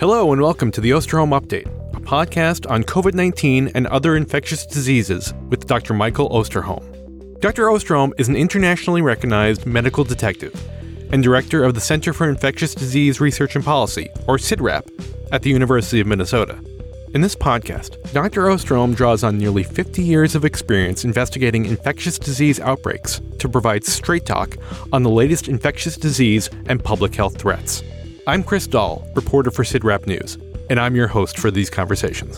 Hello and welcome to the Osterholm Update, a podcast on COVID-19 and other infectious diseases with Dr. Michael Osterholm. Dr. Osterholm is an internationally recognized medical detective and director of the Center for Infectious Disease Research and Policy, or CIDRAP, at the University of Minnesota. In this podcast, Dr. Osterholm draws on nearly 50 years of experience investigating infectious disease outbreaks to provide straight talk on the latest infectious disease and public health threats. I'm Chris Dahl, reporter for CIDRAP News, and I'm your host for these conversations.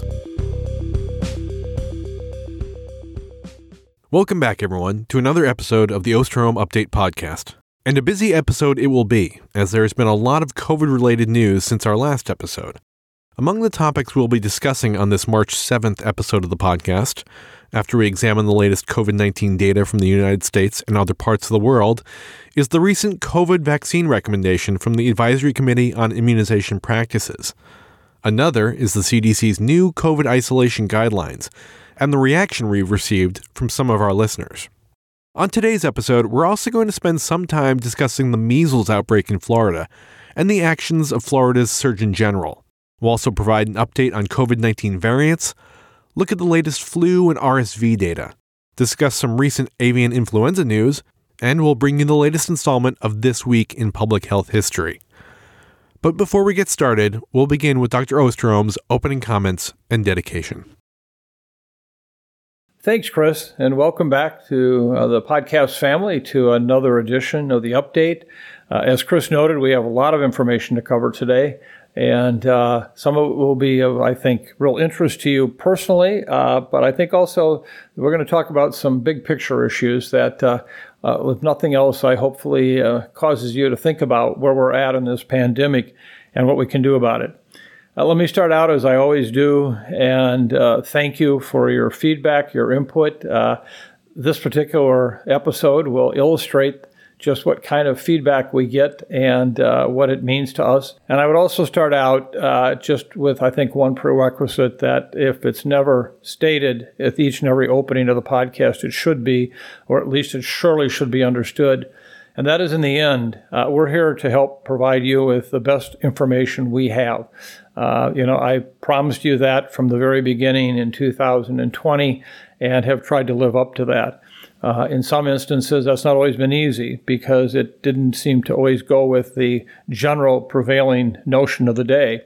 Welcome back, everyone, to another episode of the Osterholm Update podcast. And a busy episode it will be, as there has been a lot of COVID-related news since our last episode. Among the topics we'll be discussing on this March 7th episode of the podcast, after we examine the latest COVID-19 data from the United States and other parts of the world, is the recent COVID vaccine recommendation from the Advisory Committee on Immunization Practices. Another is the CDC's new COVID isolation guidelines, and the reaction we've received from some of our listeners. On today's episode, we're also going to spend some time discussing the measles outbreak in Florida and the actions of Florida's Surgeon General. We'll also provide an update on COVID-19 variants, look at the latest flu and RSV data, discuss some recent avian influenza news, and we'll bring you the latest installment of This Week in Public Health History. But before we get started, we'll begin with Dr. Osterholm's opening comments and dedication. Thanks, Chris, and welcome back to the podcast family to another edition of the update. As Chris noted, we have a lot of information to cover today, and some of it will be of, I think, real interest to you personally, but I think also we're going to talk about some big picture issues that, if nothing else, I hopefully causes you to think about where we're at in this pandemic and what we can do about it. Let me start out as I always do, and thank you for your feedback, your input. This particular episode will illustrate just what kind of feedback we get and what it means to us. And I would also start out just with, I think, one prerequisite that if it's never stated at each and every opening of the podcast, it should be, or at least it surely should be understood. And that is, in the end, we're here to help provide you with the best information we have. I promised you that from the very beginning in 2020 and have tried to live up to that. In some instances, that's not always been easy because it didn't seem to always go with the general prevailing notion of the day.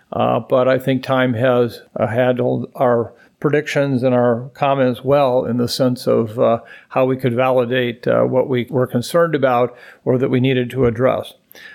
But I think time has handled our predictions and our comments well in the sense of how we could validate what we were concerned about or that we needed to address.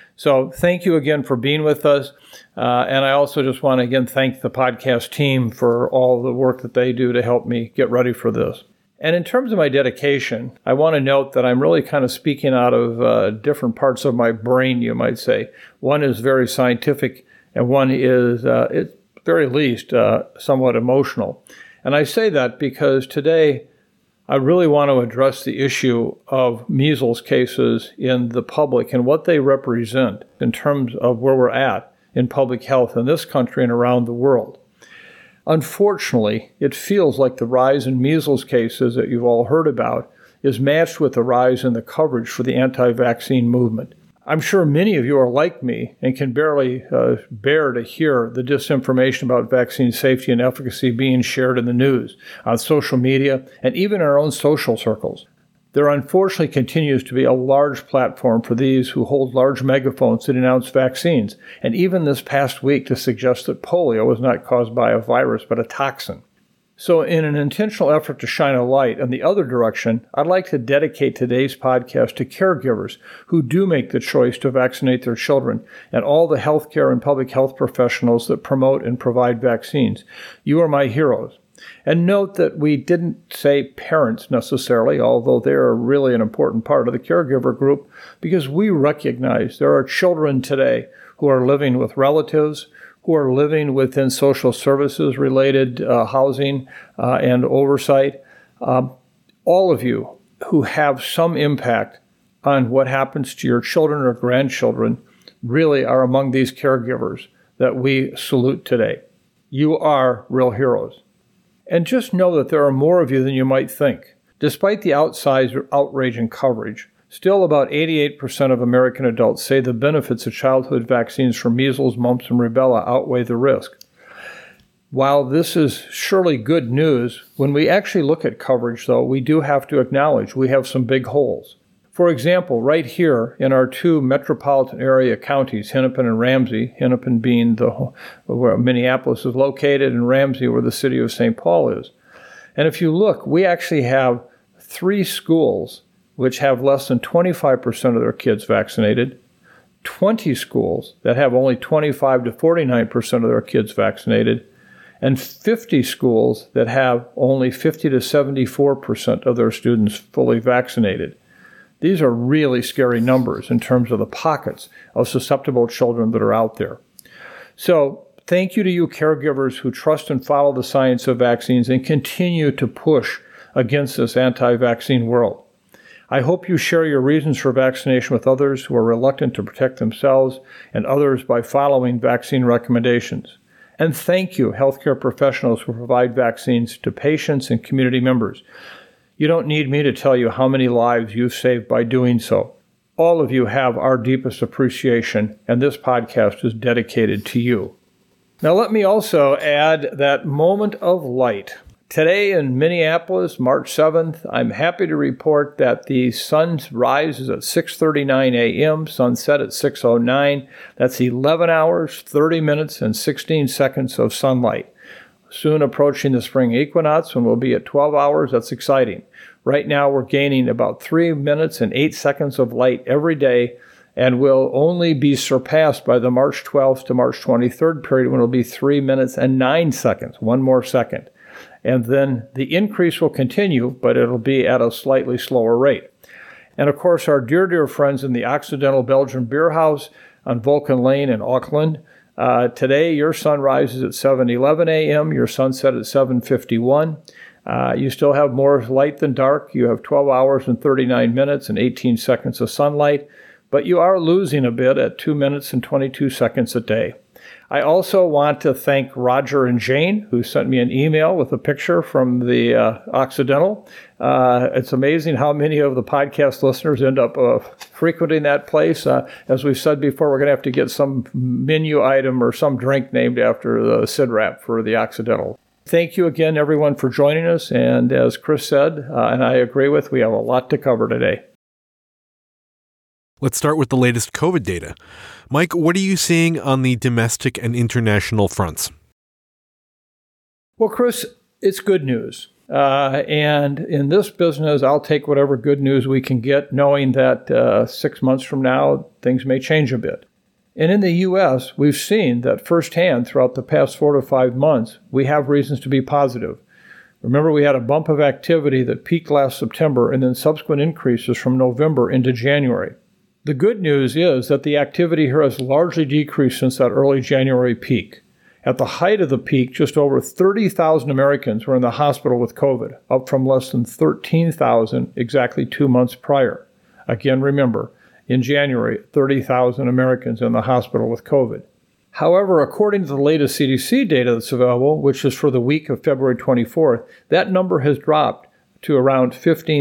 So thank you again for being with us. And I also just want to again thank the podcast team for all the work that they do to help me get ready for this. And in terms of my dedication, I want to note that I'm really kind of speaking out of different parts of my brain, you might say. One is very scientific, and one is, at very least, somewhat emotional. And I say that because today I really want to address the issue of measles cases in the public and what they represent in terms of where we're at in public health in this country and around the world. Unfortunately, it feels like the rise in measles cases that you've all heard about is matched with the rise in the coverage for the anti-vaccine movement. I'm sure many of you are like me and can barely bear to hear the disinformation about vaccine safety and efficacy being shared in the news, on social media, and even in our own social circles. There unfortunately continues to be a large platform for these who hold large megaphones to denounce vaccines, and even this past week to suggest that polio was not caused by a virus but a toxin. So in an intentional effort to shine a light in the other direction, I'd like to dedicate today's podcast to caregivers who do make the choice to vaccinate their children and all the healthcare and public health professionals that promote and provide vaccines. You are my heroes. And note that we didn't say parents necessarily, although they are really an important part of the caregiver group, because we recognize there are children today who are living with relatives, who are living within social services related housing and oversight. All of you who have some impact on what happens to your children or grandchildren really are among these caregivers that we salute today. You are real heroes. And just know that there are more of you than you might think. Despite the outsized outrage and coverage, Still, about 88% of American adults say the benefits of childhood vaccines for measles, mumps, and rubella outweigh the risk. While this is surely good news, when we actually look at coverage, though, we do have to acknowledge we have some big holes. For example, right here in our two metropolitan area counties, Hennepin and Ramsey, Hennepin being where Minneapolis is located and Ramsey where the city of St. Paul is. And if you look, we actually have 3 schools which have less than 25% of their kids vaccinated, 20 schools that have only 25 to 49% of their kids vaccinated, and 50 schools that have only 50 to 74% of their students fully vaccinated. These are really scary numbers in terms of the pockets of susceptible children that are out there. So thank you to you caregivers who trust and follow the science of vaccines and continue to push against this anti-vaccine world. I hope you share your reasons for vaccination with others who are reluctant to protect themselves and others by following vaccine recommendations. And thank you, healthcare professionals who provide vaccines to patients and community members. You don't need me to tell you how many lives you've saved by doing so. All of you have our deepest appreciation, and this podcast is dedicated to you. Now let me also add that moment of light. Today in Minneapolis, March 7th, I'm happy to report that the sun's rise is at 6:39 a.m., sunset at 6:09. That's 11 hours, 30 minutes, and 16 seconds of sunlight. Soon approaching the spring equinox when we'll be at 12 hours. That's exciting. Right now we're gaining about 3 minutes and 8 seconds of light every day, and will only be surpassed by the March 12th to March 23rd period when it'll be 3 minutes and 9 seconds, one more second. And then the increase will continue, but it'll be at a slightly slower rate. And of course, our dear friends in the Occidental Belgian Beer House on Vulcan Lane in Auckland, today your sunrise is at 7:11 a.m., your sunset at 7:51. You still have more light than dark. You have 12 hours and 39 minutes and 18 seconds of sunlight, but you are losing a bit at 2 minutes and 22 seconds a day. I also want to thank Roger and Jane, who sent me an email with a picture from the Occidental. It's amazing how many of the podcast listeners end up frequenting that place. As we've said before, we're going to have to get some menu item or some drink named after the CIDRAP for the Occidental. Thank you again, everyone, for joining us. And as Chris said, and I agree with, we have a lot to cover today. Let's start with the latest COVID data. Mike, what are you seeing on the domestic and international fronts? Well, Chris, it's good news. And in this business, I'll take whatever good news we can get, knowing that 6 months from now, things may change a bit. And in the U.S., we've seen that firsthand throughout the past 4 to 5 months, we have reasons to be positive. Remember, we had a bump of activity that peaked last September and then subsequent increases from November into January. The good news is that the activity here has largely decreased since that early January peak. At the height of the peak, just over 30,000 Americans were in the hospital with COVID, up from less than 13,000 exactly 2 months prior. Again, remember, in January, 30,000 Americans in the hospital with COVID. However, according to the latest CDC data that's available, which is for the week of February 24th, that number has dropped to around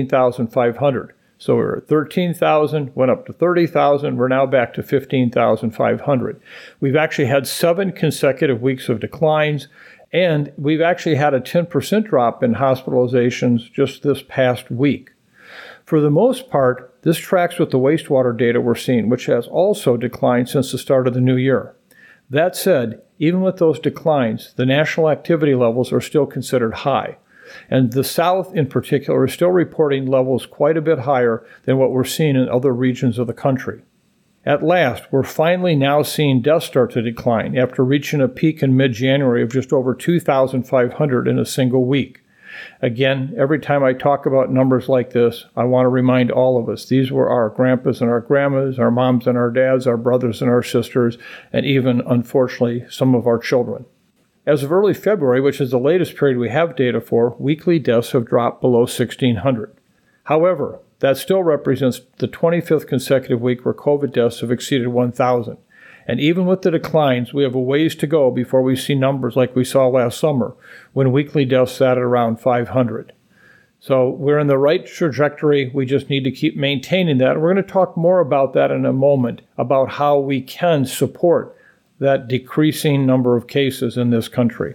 15,500. So we were at 13,000, went up to 30,000. We're now back to 15,500. We've actually had 7 consecutive weeks of declines, and we've actually had a 10% drop in hospitalizations just this past week. For the most part, this tracks with the wastewater data we're seeing, which has also declined since the start of the new year. That said, even with those declines, the national activity levels are still considered high. And the South, in particular, is still reporting levels quite a bit higher than what we're seeing in other regions of the country. At last, we're finally now seeing deaths start to decline after reaching a peak in mid-January of just over 2,500 in a single week. Again, every time I talk about numbers like this, I want to remind all of us, these were our grandpas and our grandmas, our moms and our dads, our brothers and our sisters, and even, unfortunately, some of our children. As of early February, which is the latest period we have data for, weekly deaths have dropped below 1,600. However, that still represents the 25th consecutive week where COVID deaths have exceeded 1,000. And even with the declines, we have a ways to go before we see numbers like we saw last summer, when weekly deaths sat at around 500. So we're in the right trajectory. We just need to keep maintaining that. We're going to talk more about that in a moment, about how we can support that decreasing number of cases in this country.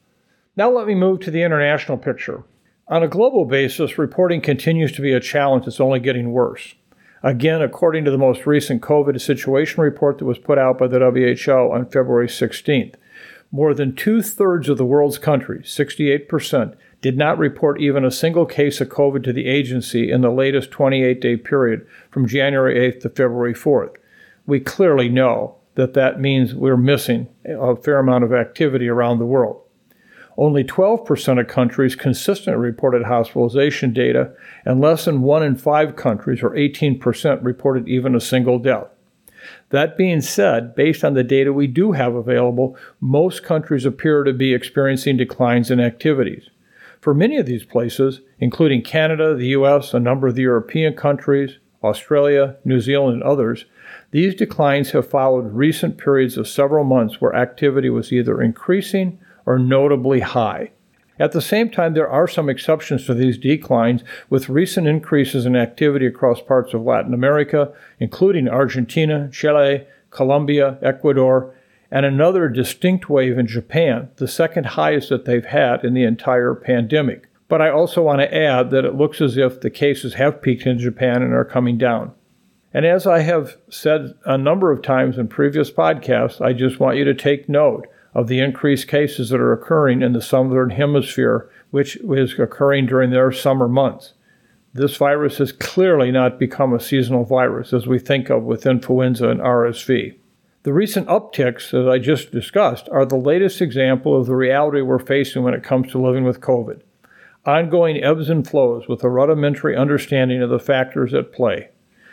Now let me move to the international picture. On a global basis, reporting continues to be a challenge that's only getting worse. Again, according to the most recent COVID situation report that was put out by the WHO on February 16th, more than 2/3 of the world's countries, 68%, did not report even a single case of COVID to the agency in the latest 28-day period from January 8th to February 4th. We clearly know that means we're missing a fair amount of activity around the world. Only 12% of countries consistently reported hospitalization data, and less than 1 in 5 countries, or 18%, reported even a single death. That being said, based on the data we do have available, most countries appear to be experiencing declines in activities. For many of these places, including Canada, the U.S., a number of the European countries, Australia, New Zealand, and others, these declines have followed recent periods of several months where activity was either increasing or notably high. At the same time, there are some exceptions to these declines, with recent increases in activity across parts of Latin America, including Argentina, Chile, Colombia, Ecuador, and another distinct wave in Japan, the second highest that they've had in the entire pandemic. But I also want to add that it looks as if the cases have peaked in Japan and are coming down. And as I have said a number of times in previous podcasts, I just want you to take note of the increased cases that are occurring in the southern hemisphere, which is occurring during their summer months. This virus has clearly not become a seasonal virus as we think of with influenza and RSV. The recent upticks, as I just discussed, are the latest example of the reality we're facing when it comes to living with COVID. Ongoing ebbs and flows with a rudimentary understanding of the factors at play.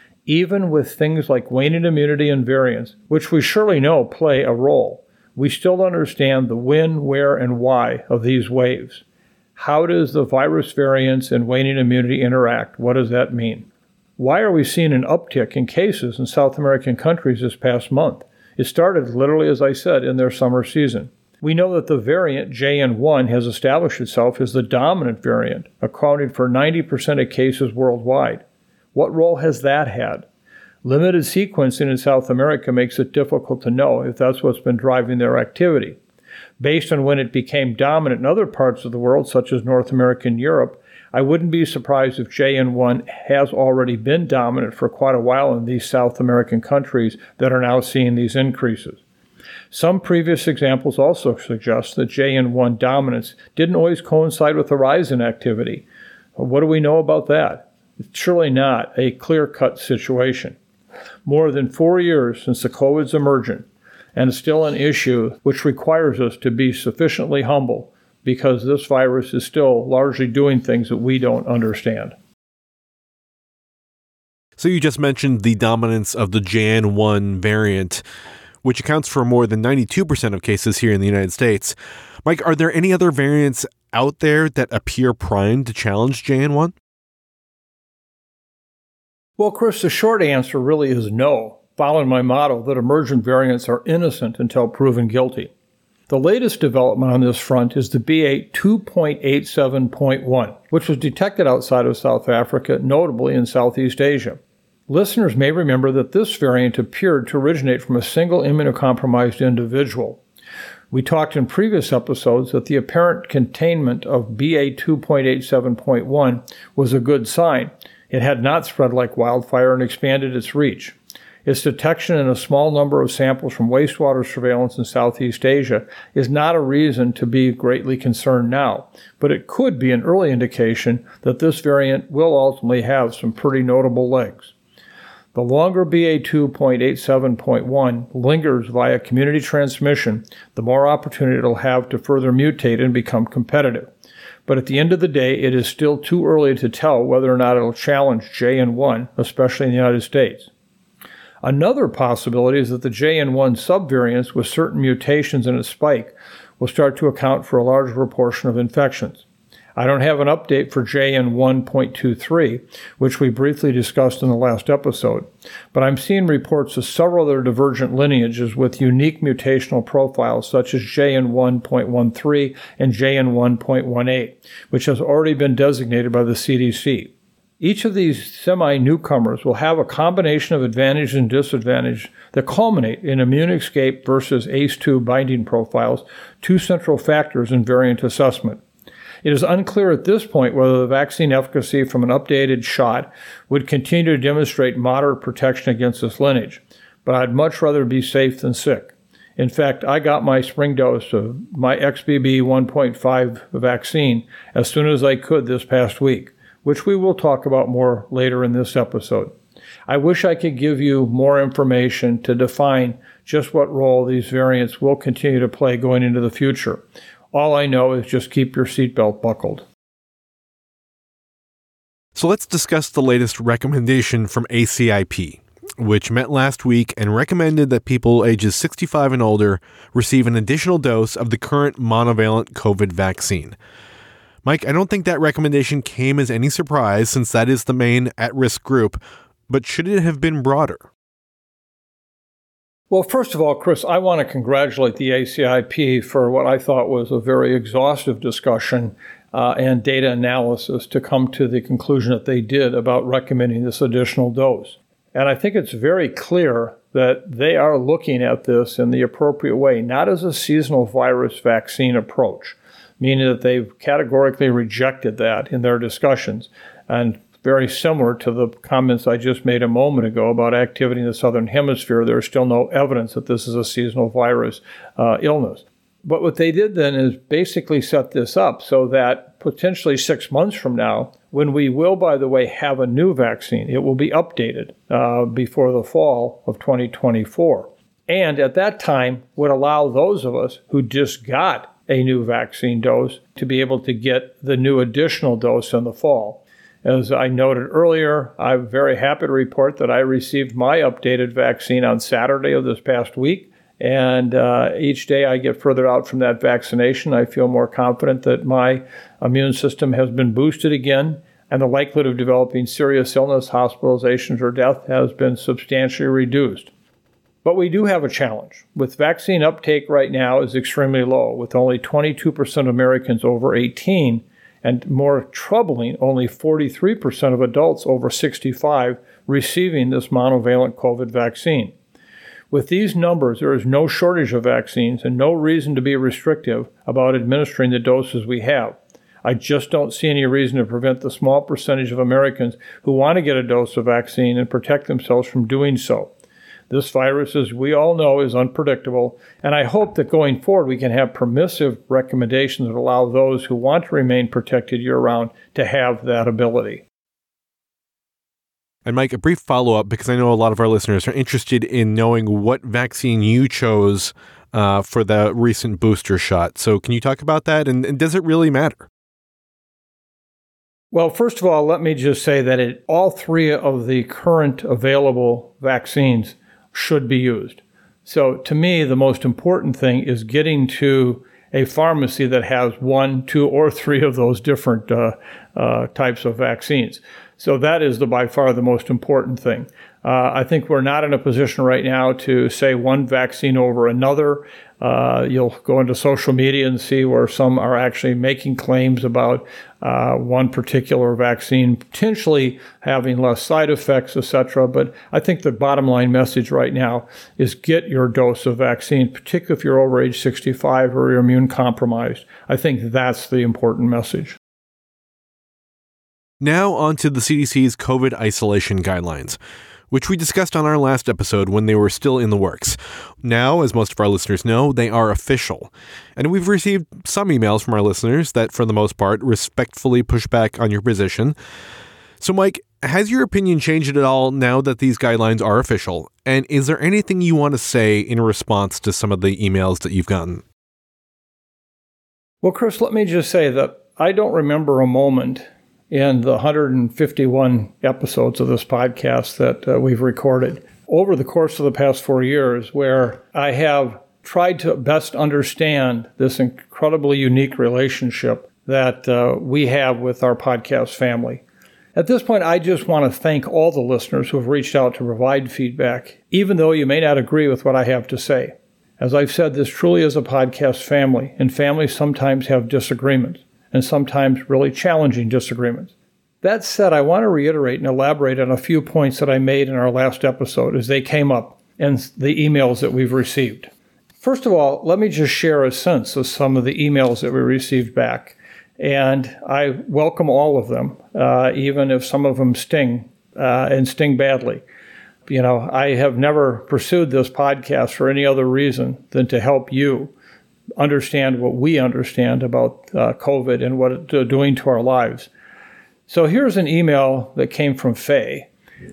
Even with things like waning immunity and variants, which we surely know play a role, we still understand the when, where, and why of these waves. How does the virus variants and waning immunity interact? What does that mean? Why are we seeing an uptick in cases in South American countries this past month? It started literally, as I said, in their summer season. We know that the variant JN1 has established itself as the dominant variant, accounting for 90% of cases worldwide. What role has that had? Limited sequencing in South America makes it difficult to know if that's what's been driving their activity. Based on when it became dominant in other parts of the world, such as North America and Europe, I wouldn't be surprised if JN1 has already been dominant for quite a while in these South American countries that are now seeing these increases. Some previous examples also suggest that JN1 dominance didn't always coincide with the rise in activity. What do we know about that? It's surely not a clear-cut situation. More than 4 years since the COVID's emergent, and it's still an issue which requires us to be sufficiently humble because this virus is still largely doing things that we don't understand. So you just mentioned the dominance of the JN1 variant, which accounts for more than 92% of cases here in the United States. Mike, are there any other variants out there that appear primed to challenge JN1? Well, Chris, the short answer really is no, following my motto that emergent variants are innocent until proven guilty. The latest development on this front is the BA.2.87.1, which was detected outside of South Africa, notably in Southeast Asia. Listeners may remember that this variant appeared to originate from a single immunocompromised individual. We talked in previous episodes that the apparent containment of BA.2.87.1 was a good sign. It had not spread like wildfire and expanded its reach. Its detection in a small number of samples from wastewater surveillance in Southeast Asia is not a reason to be greatly concerned now, but it could be an early indication that this variant will ultimately have some pretty notable legs. The longer BA.2.87.1 lingers via community transmission, the more opportunity it'll have to further mutate and become competitive. But at the end of the day, it is still too early to tell whether or not it'll challenge JN1, especially in the United States. Another possibility is that the JN1 subvariants with certain mutations in its spike will start to account for a larger proportion of infections. I don't have an update for JN1.23, which we briefly discussed in the last episode, but I'm seeing reports of several other divergent lineages with unique mutational profiles such as JN1.13 and JN1.18, which has already been designated by the CDC. Each of these semi-newcomers will have a combination of advantage and disadvantage that culminate in immune escape versus ACE2 binding profiles, two central factors in variant assessment. It is unclear at this point whether the vaccine efficacy from an updated shot would continue to demonstrate moderate protection against this lineage, but I'd much rather be safe than sick. In fact, I got my spring dose of my XBB 1.5 vaccine as soon as I could this past week, which we will talk about more later in this episode. I wish I could give you more information to define just what role these variants will continue to play going into the future. All I know is just keep your seatbelt buckled. So let's discuss the latest recommendation from ACIP, which met last week and recommended that people ages 65 and older receive an additional dose of the current monovalent COVID vaccine. Mike, I don't think that recommendation came as any surprise since that is the main at-risk group, but should it have been broader? Well, first of all, Chris, I want to congratulate the ACIP for what I thought was a very exhaustive discussion and data analysis to come to the conclusion that they did about recommending this additional dose. And I think it's very clear that they are looking at this in the appropriate way, not as a seasonal virus vaccine approach, meaning that they've categorically rejected that in their discussions, and very similar to the comments I just made a moment ago about activity in the Southern Hemisphere. There's still no evidence that this is a seasonal virus illness. But what they did then is basically set this up so that potentially 6 months from now, when we will, by the way, have a new vaccine, it will be updated before the fall of 2024. And at that time would allow those of us who just got a new vaccine dose to be able to get the new additional dose in the fall. As I noted earlier, I'm very happy to report that I received my updated vaccine on Saturday of this past week. And each day I get further out from that vaccination, I feel more confident that my immune system has been boosted again, and the likelihood of developing serious illness, hospitalizations, or death has been substantially reduced. But we do have a challenge. With vaccine uptake right now is extremely low, with only 22% of Americans over 18, and more troubling, only 43% of adults over 65 receiving this monovalent COVID vaccine. With these numbers, there is no shortage of vaccines and no reason to be restrictive about administering the doses we have. I just don't see any reason to prevent the small percentage of Americans who want to get a dose of vaccine and protect themselves from doing so. This virus, as we all know, is unpredictable, and I hope that going forward we can have permissive recommendations that allow those who want to remain protected year-round to have that ability. And Mike, a brief follow-up, because I know a lot of our listeners are interested in knowing what vaccine you chose for the recent booster shot. So can you talk about that, and does it really matter? Well, first of all, let me just say that all three of the current available vaccines should be used. So to me, the most important thing is getting to a pharmacy that has 1, 2, or 3 of those different types of vaccines. So that is by far the most important thing. I think we're not in a position right now to say one vaccine over another. You'll go into social media and see where some are actually making claims about one particular vaccine potentially having less side effects, etc. But I think the bottom line message right now is get your dose of vaccine, particularly if you're over age 65 or you're immune compromised. I think that's the important message. Now on to the CDC's COVID isolation guidelines, which we discussed on our last episode when they were still in the works. Now, as most of our listeners know, they are official. And we've received some emails from our listeners that, for the most part, respectfully push back on your position. So, Mike, has your opinion changed at all now that these guidelines are official? And is there anything you want to say in response to some of the emails that you've gotten? Well, Chris, let me just say that I don't remember a moment in the 151 episodes of this podcast that we've recorded over the course of the past 4 years where I have tried to best understand this incredibly unique relationship that we have with our podcast family. At this point, I just want to thank all the listeners who have reached out to provide feedback, even though you may not agree with what I have to say. As I've said, this truly is a podcast family, and families sometimes have disagreements, and sometimes really challenging disagreements. That said, I want to reiterate and elaborate on a few points that I made in our last episode as they came up in the emails that we've received. First of all, let me just share a sense of some of the emails that we received back. And I welcome all of them, even if some of them sting and sting badly. You know, I have never pursued this podcast for any other reason than to help you understand what we understand about COVID and what it's doing to our lives. So here's an email that came from Faye,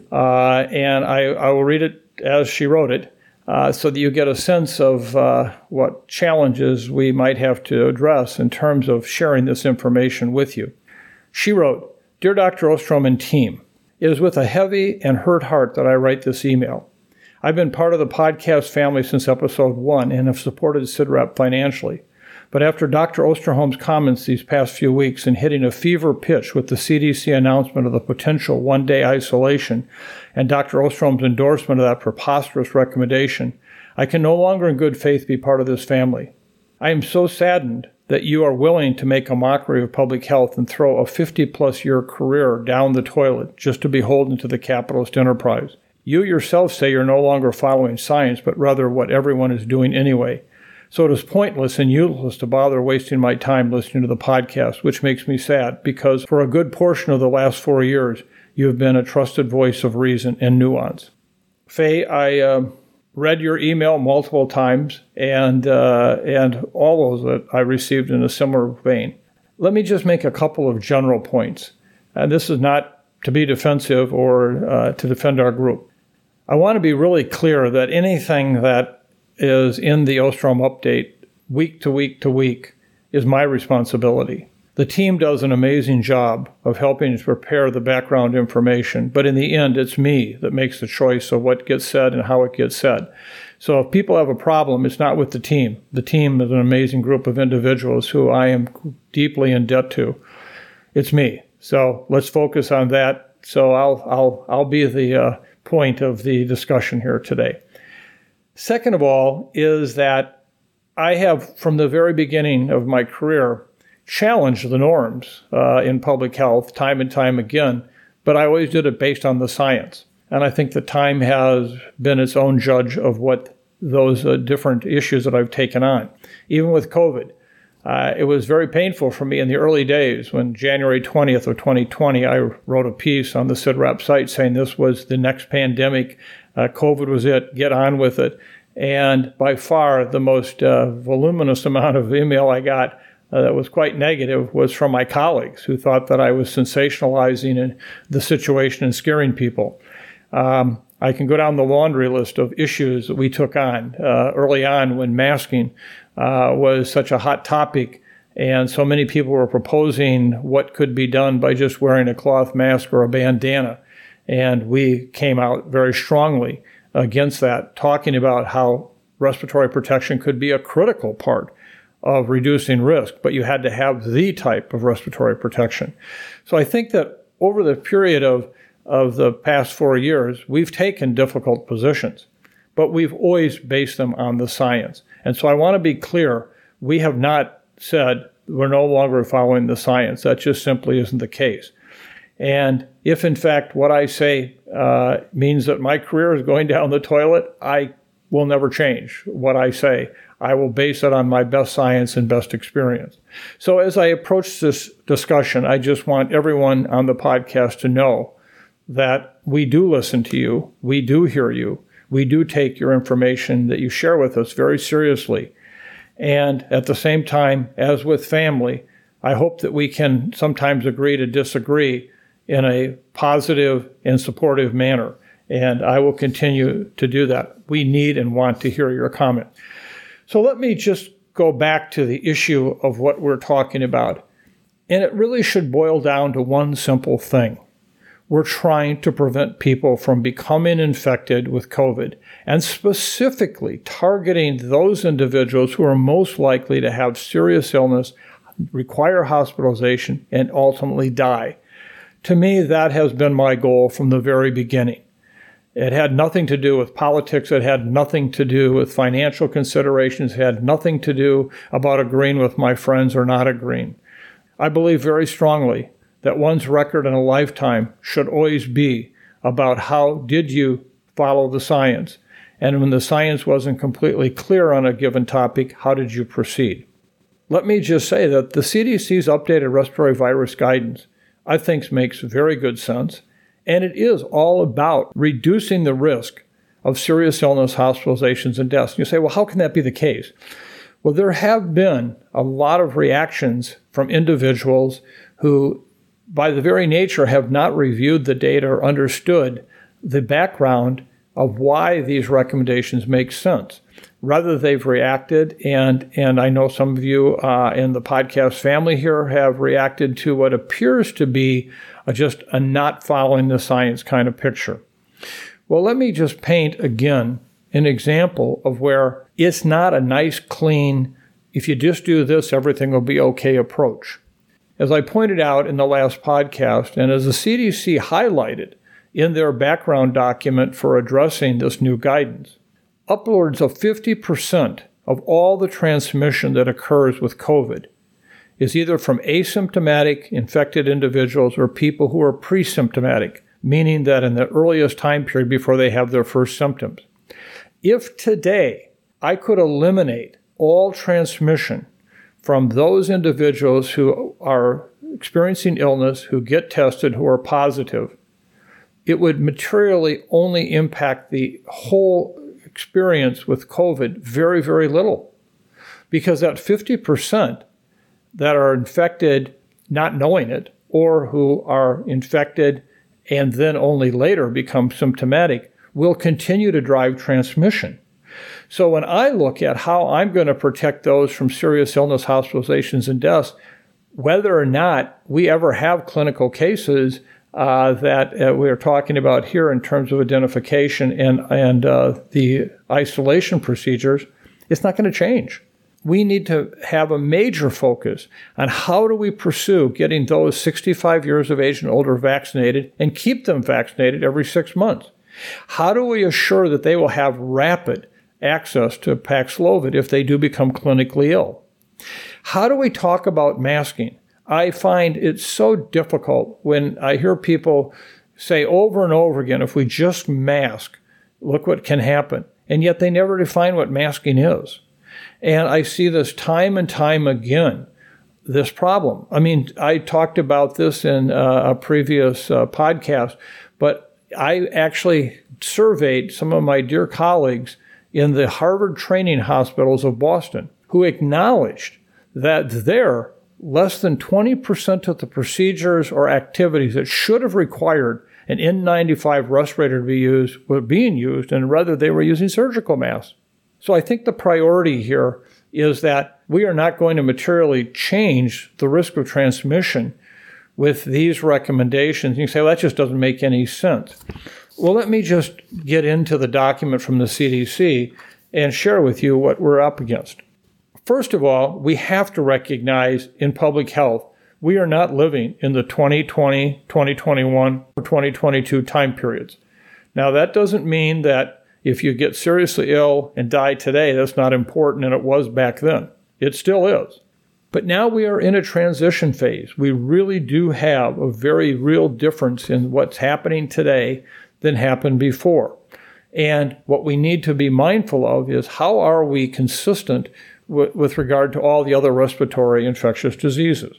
and I will read it as she wrote it, so that you get a sense of what challenges we might have to address in terms of sharing this information with you. She wrote, "Dear Dr. Ostrom and team, it is with a heavy and hurt heart that I write this email. I've been part of the podcast family since episode 1 and have supported CIDRAP financially. But after Dr. Osterholm's comments these past few weeks and hitting a fever pitch with the CDC announcement of the potential one-day isolation and Dr. Osterholm's endorsement of that preposterous recommendation, I can no longer in good faith be part of this family. I am so saddened that you are willing to make a mockery of public health and throw a 50-plus year career down the toilet just to be beholden to the capitalist enterprise. You yourself say you're no longer following science, but rather what everyone is doing anyway. So it is pointless and useless to bother wasting my time listening to the podcast, which makes me sad because for a good portion of the last 4 years, you have been a trusted voice of reason and nuance." Faye, I read your email multiple times and all those that I received in a similar vein. Let me just make a couple of general points. And this is not to be defensive or to defend our group. I want to be really clear that anything that is in the Ostrom update week to week to week is my responsibility. The team does an amazing job of helping to prepare the background information, but in the end, it's me that makes the choice of what gets said and how it gets said. So if people have a problem, it's not with the team. The team is an amazing group of individuals who I am deeply in debt to. It's me. So let's focus on that. So I'll be the point of the discussion here today. Second of all is that I have, from the very beginning of my career, challenged the norms in public health time and time again, but I always did it based on the science. And I think the time has been its own judge of what those different issues that I've taken on. Even with COVID, it was very painful for me in the early days when January 20th of 2020, I wrote a piece on the CIDRAP site saying this was the next pandemic. COVID was it, get on with it. And by far the most voluminous amount of email I got that was quite negative was from my colleagues who thought that I was sensationalizing the situation and scaring people. I can go down the laundry list of issues that we took on early on when masking was such a hot topic. And so many people were proposing what could be done by just wearing a cloth mask or a bandana. And we came out very strongly against that, talking about how respiratory protection could be a critical part of reducing risk, but you had to have the type of respiratory protection. So I think that over the period of the past 4 years, we've taken difficult positions, but we've always based them on the science. And so I want to be clear, we have not said we're no longer following the science. That just simply isn't the case. And if, in fact, what I say means that my career is going down the toilet, I will never change what I say. I will base it on my best science and best experience. So as I approach this discussion, I just want everyone on the podcast to know that we do listen to you, we do hear you, we do take your information that you share with us very seriously. And at the same time, as with family, I hope that we can sometimes agree to disagree in a positive and supportive manner. And I will continue to do that. We need and want to hear your comment. So let me just go back to the issue of what we're talking about. And it really should boil down to one simple thing. We're trying to prevent people from becoming infected with COVID, and specifically targeting those individuals who are most likely to have serious illness, require hospitalization, and ultimately die. To me, that has been my goal from the very beginning. It had nothing to do with politics. It had nothing to do with financial considerations. It had nothing to do about agreeing with my friends or not agreeing. I believe very strongly that one's record in a lifetime should always be about how did you follow the science. And when the science wasn't completely clear on a given topic, how did you proceed? Let me just say that the CDC's updated respiratory virus guidance, I think, makes very good sense. And it is all about reducing the risk of serious illness, hospitalizations, and deaths. And you say, well, how can that be the case? Well, there have been a lot of reactions from individuals who, by the very nature, have not reviewed the data or understood the background of why these recommendations make sense. Rather, they've reacted, and I know some of you in the podcast family here have reacted to what appears to be just a not following the science kind of picture. Well, let me just paint again an example of where it's not a nice, clean, if you just do this, everything will be okay approach. As I pointed out in the last podcast, and as the CDC highlighted in their background document for addressing this new guidance, upwards of 50% of all the transmission that occurs with COVID is either from asymptomatic infected individuals or people who are pre-symptomatic, meaning that in the earliest time period before they have their first symptoms. If today I could eliminate all transmission from those individuals who are experiencing illness, who get tested, who are positive, it would materially only impact the whole experience with COVID very, very little. Because that 50% that are infected not knowing it, or who are infected and then only later become symptomatic, will continue to drive transmission. So when I look at how I'm going to protect those from serious illness, hospitalizations, and deaths, whether or not we ever have clinical cases that we're talking about here in terms of identification and the isolation procedures, it's not going to change. We need to have a major focus on how do we pursue getting those 65 years of age and older vaccinated and keep them vaccinated every 6 months. How do we assure that they will have rapid access to Paxlovid if they do become clinically ill? How do we talk about masking? I find it so difficult when I hear people say over and over again, if we just mask, look what can happen. And yet they never define what masking is. And I see this time and time again, this problem. I mean, I talked about this in a previous podcast, but I actually surveyed some of my dear colleagues in the Harvard training hospitals of Boston who acknowledged that there, less than 20% of the procedures or activities that should have required an N95 respirator to be used were being used, and rather they were using surgical masks. So I think the priority here is that we are not going to materially change the risk of transmission with these recommendations. You can say, well, that just doesn't make any sense. Well, let me just get into the document from the CDC and share with you what we're up against. First of all, we have to recognize in public health, we are not living in the 2020, 2021, or 2022 time periods. Now, that doesn't mean that if you get seriously ill and die today, that's not important, and it was back then. It still is. But now we are in a transition phase. We really do have a very real difference in what's happening today than happened before. And what we need to be mindful of is how are we consistent with regard to all the other respiratory infectious diseases.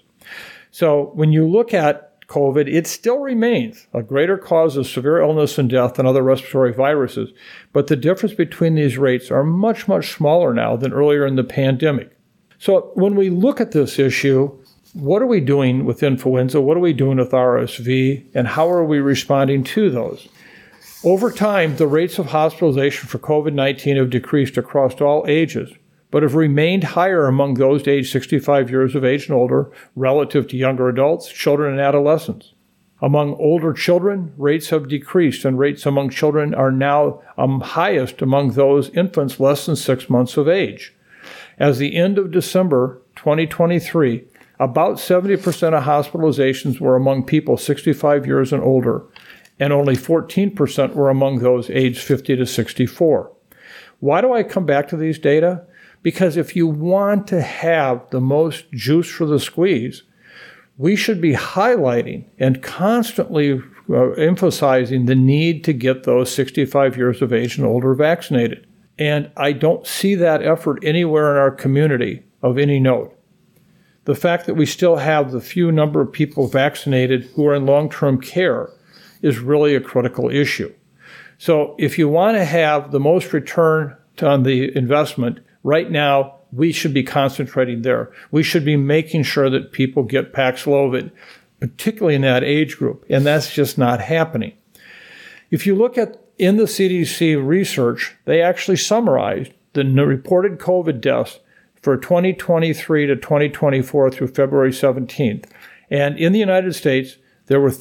So when you look at COVID, it still remains a greater cause of severe illness and death than other respiratory viruses, but the difference between these rates are much, much smaller now than earlier in the pandemic. So when we look at this issue, what are we doing with influenza? What are we doing with RSV? And how are we responding to those? Over time, the rates of hospitalization for COVID-19 have decreased across all ages, but have remained higher among those aged 65 years of age and older relative to younger adults, children, and adolescents. Among older children, rates have decreased, and rates among children are now highest among those infants less than 6 months of age. As the end of December 2023, about 70% of hospitalizations were among people 65 years and older, and only 14% were among those aged 50 to 64. Why do I come back to these data? Because if you want to have the most juice for the squeeze, we should be highlighting and constantly emphasizing the need to get those 65 years of age and older vaccinated. And I don't see that effort anywhere in our community of any note. The fact that we still have the few number of people vaccinated who are in long-term care is really a critical issue. So if you want to have the most return on the investment, right now, we should be concentrating there. We should be making sure that people get Paxlovid, particularly in that age group, and that's just not happening. If you look at in the CDC research, they actually summarized the reported COVID deaths for 2023 to 2024 through February 17th. And in the United States, there were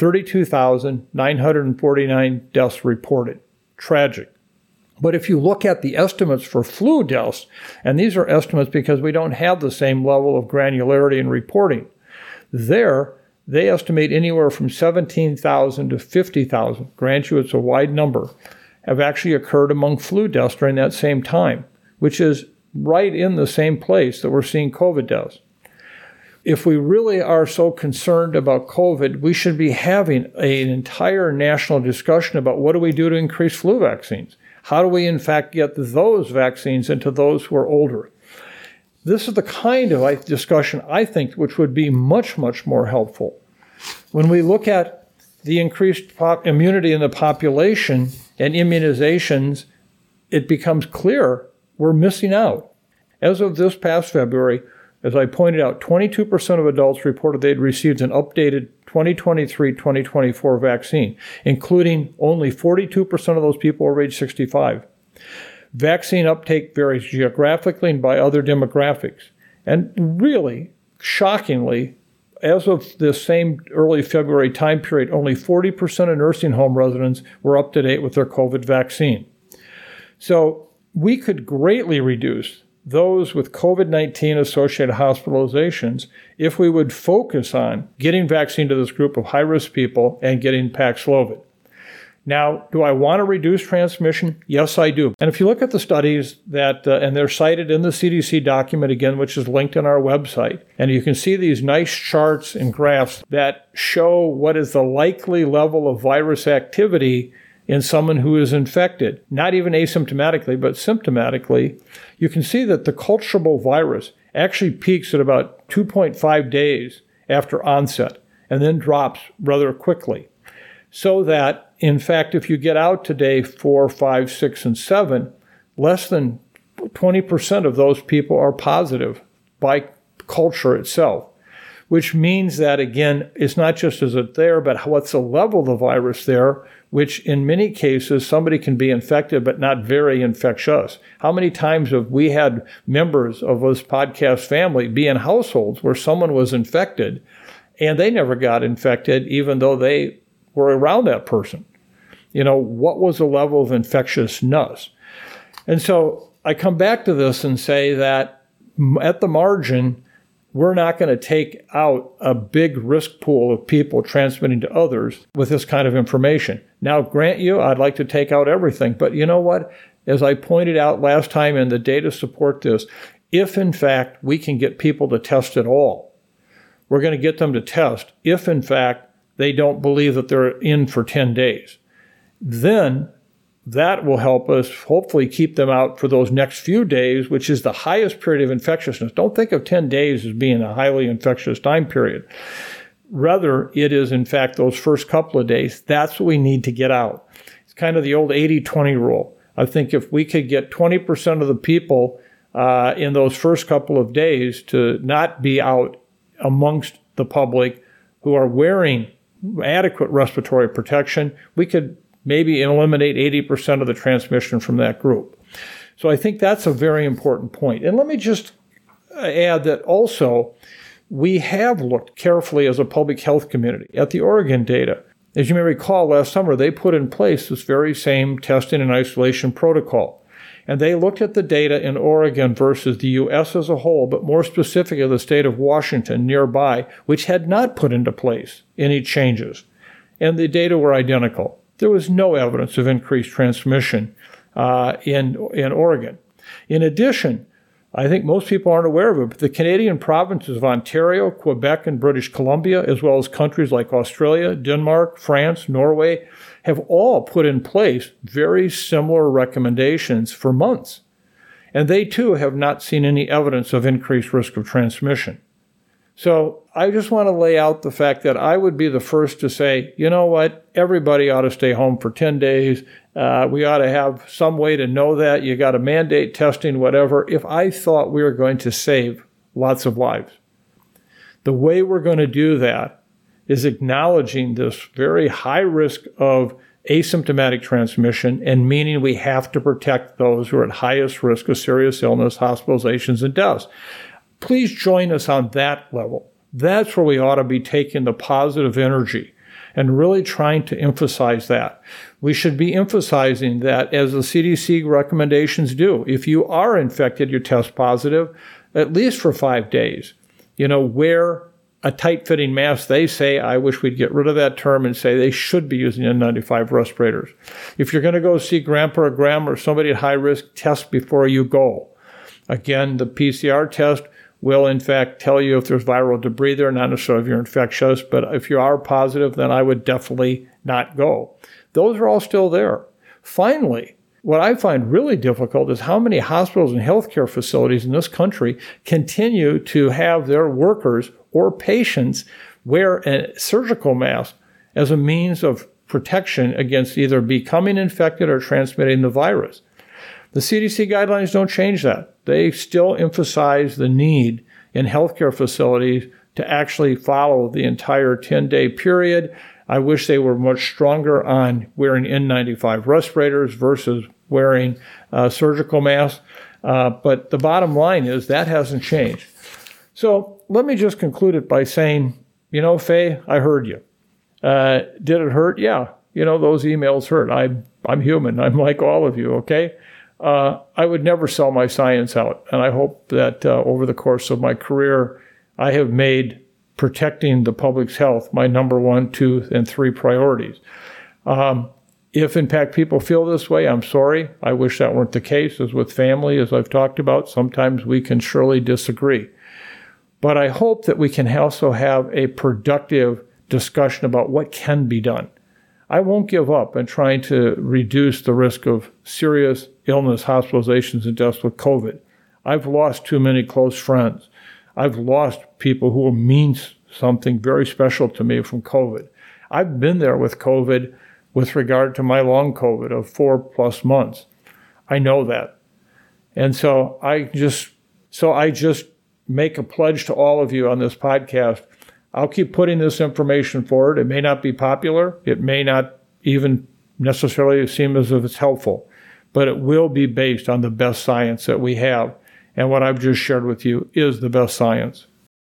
32,949 deaths reported. Tragic. But if you look at the estimates for flu deaths, and these are estimates because we don't have the same level of granularity in reporting, they estimate anywhere from 17,000 to 50,000, grant you it's a wide number, have actually occurred among flu deaths during that same time, which is right in the same place that we're seeing COVID deaths. If we really are so concerned about COVID, we should be having an entire national discussion about what do we do to increase flu vaccines? How do we, in fact, get those vaccines into those who are older? This is the kind of discussion, I think, which would be much, much more helpful. When we look at the increased immunity in the population and immunizations, it becomes clear we're missing out. As of this past February, as I pointed out, 22% of adults reported they'd received an updated 2023-2024 vaccine, including only 42% of those people over age 65. Vaccine uptake varies geographically and by other demographics. And really, shockingly, as of this same early February time period, only 40% of nursing home residents were up to date with their COVID vaccine. So we could greatly reduce those with COVID-19 associated hospitalizations if we would focus on getting vaccine to this group of high-risk people and getting Paxlovid. Now, do I want to reduce transmission? Yes, I do. And if you look at the studies that, and they're cited in the CDC document again, which is linked on our website, and you can see these nice charts and graphs that show what is the likely level of virus activity in someone who is infected, not even asymptomatically, but symptomatically. You can see that the culturable virus actually peaks at about 2.5 days after onset and then drops rather quickly. So that, in fact, if you get out to day 4, 5, 6, and 7, less than 20% of those people are positive by culture itself, which means that, again, it's not just is it there, but what's the level of the virus there, which in many cases somebody can be infected but not very infectious. How many times have we had members of this podcast family be in households where someone was infected and they never got infected even though they were around that person? You know, what was the level of infectiousness? And so I come back to this and say that at the margin, we're not going to take out a big risk pool of people transmitting to others with this kind of information. Now, grant you, I'd like to take out everything, but you know what? As I pointed out last time, and the data support this, if in fact we can get people to test at all, we're going to get them to test if in fact they don't believe that they're in for 10 days. Then that will help us hopefully keep them out for those next few days, which is the highest period of infectiousness. Don't think of 10 days as being a highly infectious time period. Rather, it is, in fact, those first couple of days. That's what we need to get out. It's kind of the old 80-20 rule. I think if we could get 20% of the people in those first couple of days to not be out amongst the public who are wearing adequate respiratory protection, we could maybe eliminate 80% of the transmission from that group. So I think that's a very important point. And let me just add that also we have looked carefully as a public health community at the Oregon data. As you may recall, last summer they put in place this very same testing and isolation protocol. And they looked at the data in Oregon versus the U.S. as a whole, but more specifically the state of Washington nearby, which had not put into place any changes. And the data were identical. There was no evidence of increased transmission in Oregon. In addition, I think most people aren't aware of it, but the Canadian provinces of Ontario, Quebec, and British Columbia, as well as countries like Australia, Denmark, France, Norway, have all put in place very similar recommendations for months. And they too have not seen any evidence of increased risk of transmission. So I just want to lay out the fact that I would be the first to say, you know what, everybody ought to stay home for 10 days. We ought to have some way to know that. You got to mandate testing, whatever, if I thought we were going to save lots of lives. The way we're going to do that is acknowledging this very high risk of asymptomatic transmission and meaning we have to protect those who are at highest risk of serious illness, hospitalizations, and deaths. Please join us on that level. That's where we ought to be taking the positive energy and really trying to emphasize that. We should be emphasizing that as the CDC recommendations do. If you are infected, you test positive, at least for 5 days. Wear a tight-fitting mask. They say, I wish we'd get rid of that term and say they should be using N95 respirators. If you're going to go see grandpa or grandma or somebody at high risk, test before you go. Again, the PCR test will, in fact, tell you if there's viral debris there, not necessarily if you're infectious, but if you are positive, then I would definitely not go. Those are all still there. Finally, what I find really difficult is how many hospitals and healthcare facilities in this country continue to have their workers or patients wear a surgical mask as a means of protection against either becoming infected or transmitting the virus. The CDC guidelines don't change that. They still emphasize the need in healthcare facilities to actually follow the entire 10-day period. I wish they were much stronger on wearing N95 respirators versus wearing surgical masks. But the bottom line is that hasn't changed. So let me just conclude it by saying, Faye, I heard you. Did it hurt? Yeah. Those emails hurt. I'm human. I'm like all of you, okay? I would never sell my science out. And I hope that over the course of my career, I have made protecting the public's health my number 1, 2, and 3 priorities. If, in fact, people feel this way, I'm sorry. I wish that weren't the case. As with family, as I've talked about, sometimes we can surely disagree. But I hope that we can also have a productive discussion about what can be done. I won't give up on trying to reduce the risk of serious illness, hospitalizations, and deaths with COVID. I've lost too many close friends. I've lost people who mean something very special to me from COVID. I've been there with COVID with regard to my long COVID of 4+ months. I know that. And so I just make a pledge to all of you on this podcast. I'll keep putting this information forward. It may not be popular. It may not even necessarily seem as if it's helpful, but it will be based on the best science that we have. And what I've just shared with you is the best science.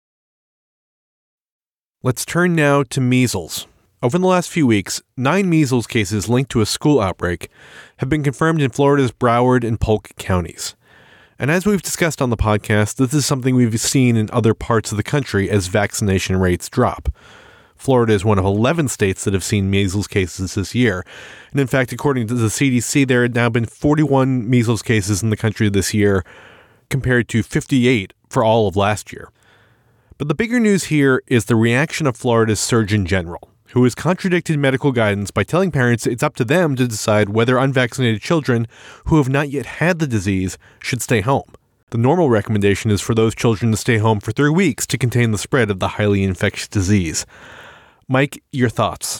Let's turn now to measles. Over the last few weeks, 9 measles cases linked to a school outbreak have been confirmed in Florida's Broward and Polk counties. And as we've discussed on the podcast, this is something we've seen in other parts of the country as vaccination rates drop. Florida is one of 11 states that have seen measles cases this year. And in fact, according to the CDC, there had now been 41 measles cases in the country this year, compared to 58 for all of last year. But the bigger news here is the reaction of Florida's Surgeon General, who has contradicted medical guidance by telling parents it's up to them to decide whether unvaccinated children who have not yet had the disease should stay home. The normal recommendation is for those children to stay home for 3 weeks to contain the spread of the highly infectious disease. Mike, your thoughts?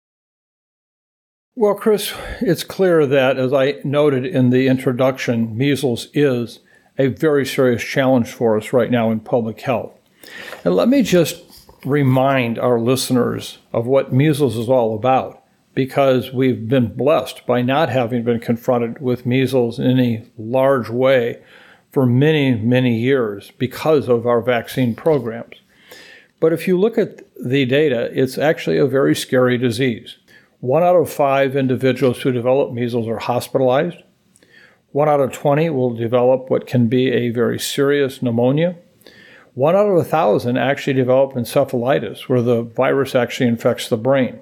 Well, Chris, it's clear that, as I noted in the introduction, measles is a very serious challenge for us right now in public health. And let me just remind our listeners of what measles is all about, because we've been blessed by not having been confronted with measles in any large way for many, many years because of our vaccine programs. But if you look at the data, it's actually a very scary disease. 1 out of 5 individuals who develop measles are hospitalized. 1 out of 20 will develop what can be a very serious pneumonia. 1 out of 1,000 actually develop encephalitis, where the virus actually infects the brain.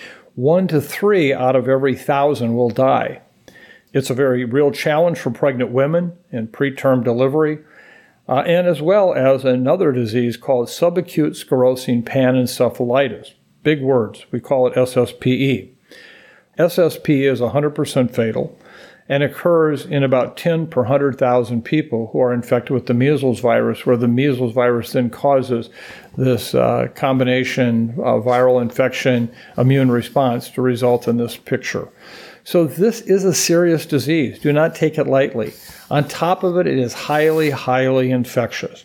1 to 3 out of every 1,000 will die. It's a very real challenge for pregnant women in preterm delivery, and as well as another disease called subacute sclerosing panencephalitis. Big words. We call it SSPE. SSPE is 100% fatal and occurs in about 10 per 100,000 people who are infected with the measles virus, where the measles virus then causes this combination of viral infection immune response to result in this picture. So this is a serious disease. Do not take it lightly. On top of it, it is highly, highly infectious.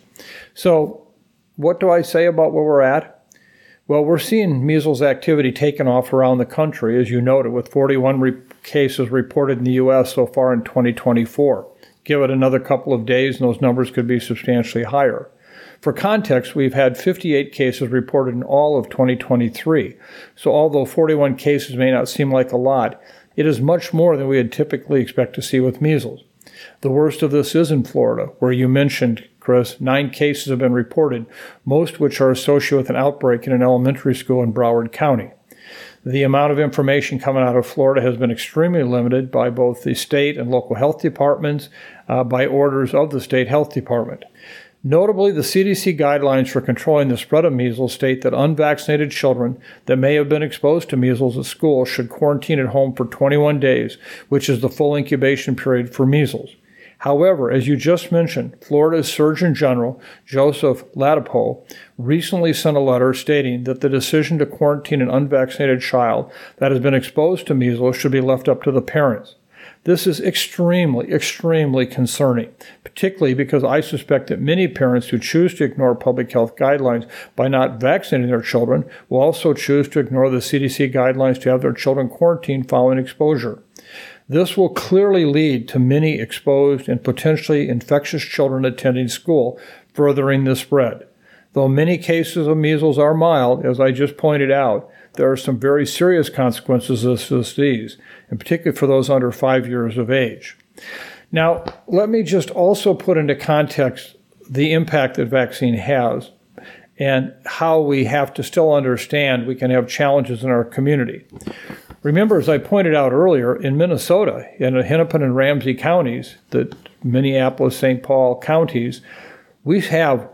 So what do I say about where we're at? Well, we're seeing measles activity taken off around the country, as you noted, with 41 cases reported in the U.S. so far in 2024. Give it another couple of days and those numbers could be substantially higher. For context, we've had 58 cases reported in all of 2023. So although 41 cases may not seem like a lot, it is much more than we would typically expect to see with measles. The worst of this is in Florida, where you mentioned, Chris, 9 cases have been reported, most which are associated with an outbreak in an elementary school in Broward County. The amount of information coming out of Florida has been extremely limited by both the state and local health departments, by orders of the state health department. Notably, the CDC guidelines for controlling the spread of measles state that unvaccinated children that may have been exposed to measles at school should quarantine at home for 21 days, which is the full incubation period for measles. However, as you just mentioned, Florida's Surgeon General, Joseph Ladapo, recently sent a letter stating that the decision to quarantine an unvaccinated child that has been exposed to measles should be left up to the parents. This is extremely, extremely concerning, particularly because I suspect that many parents who choose to ignore public health guidelines by not vaccinating their children will also choose to ignore the CDC guidelines to have their children quarantined following exposure. This will clearly lead to many exposed and potentially infectious children attending school, furthering the spread. Though many cases of measles are mild, as I just pointed out, there are some very serious consequences of this disease, and particularly for those under 5 years of age. Now, let me just also put into context the impact that vaccine has and how we have to still understand we can have challenges in our community. Remember, as I pointed out earlier, in Minnesota, in the Hennepin and Ramsey counties, the Minneapolis, St. Paul counties, we have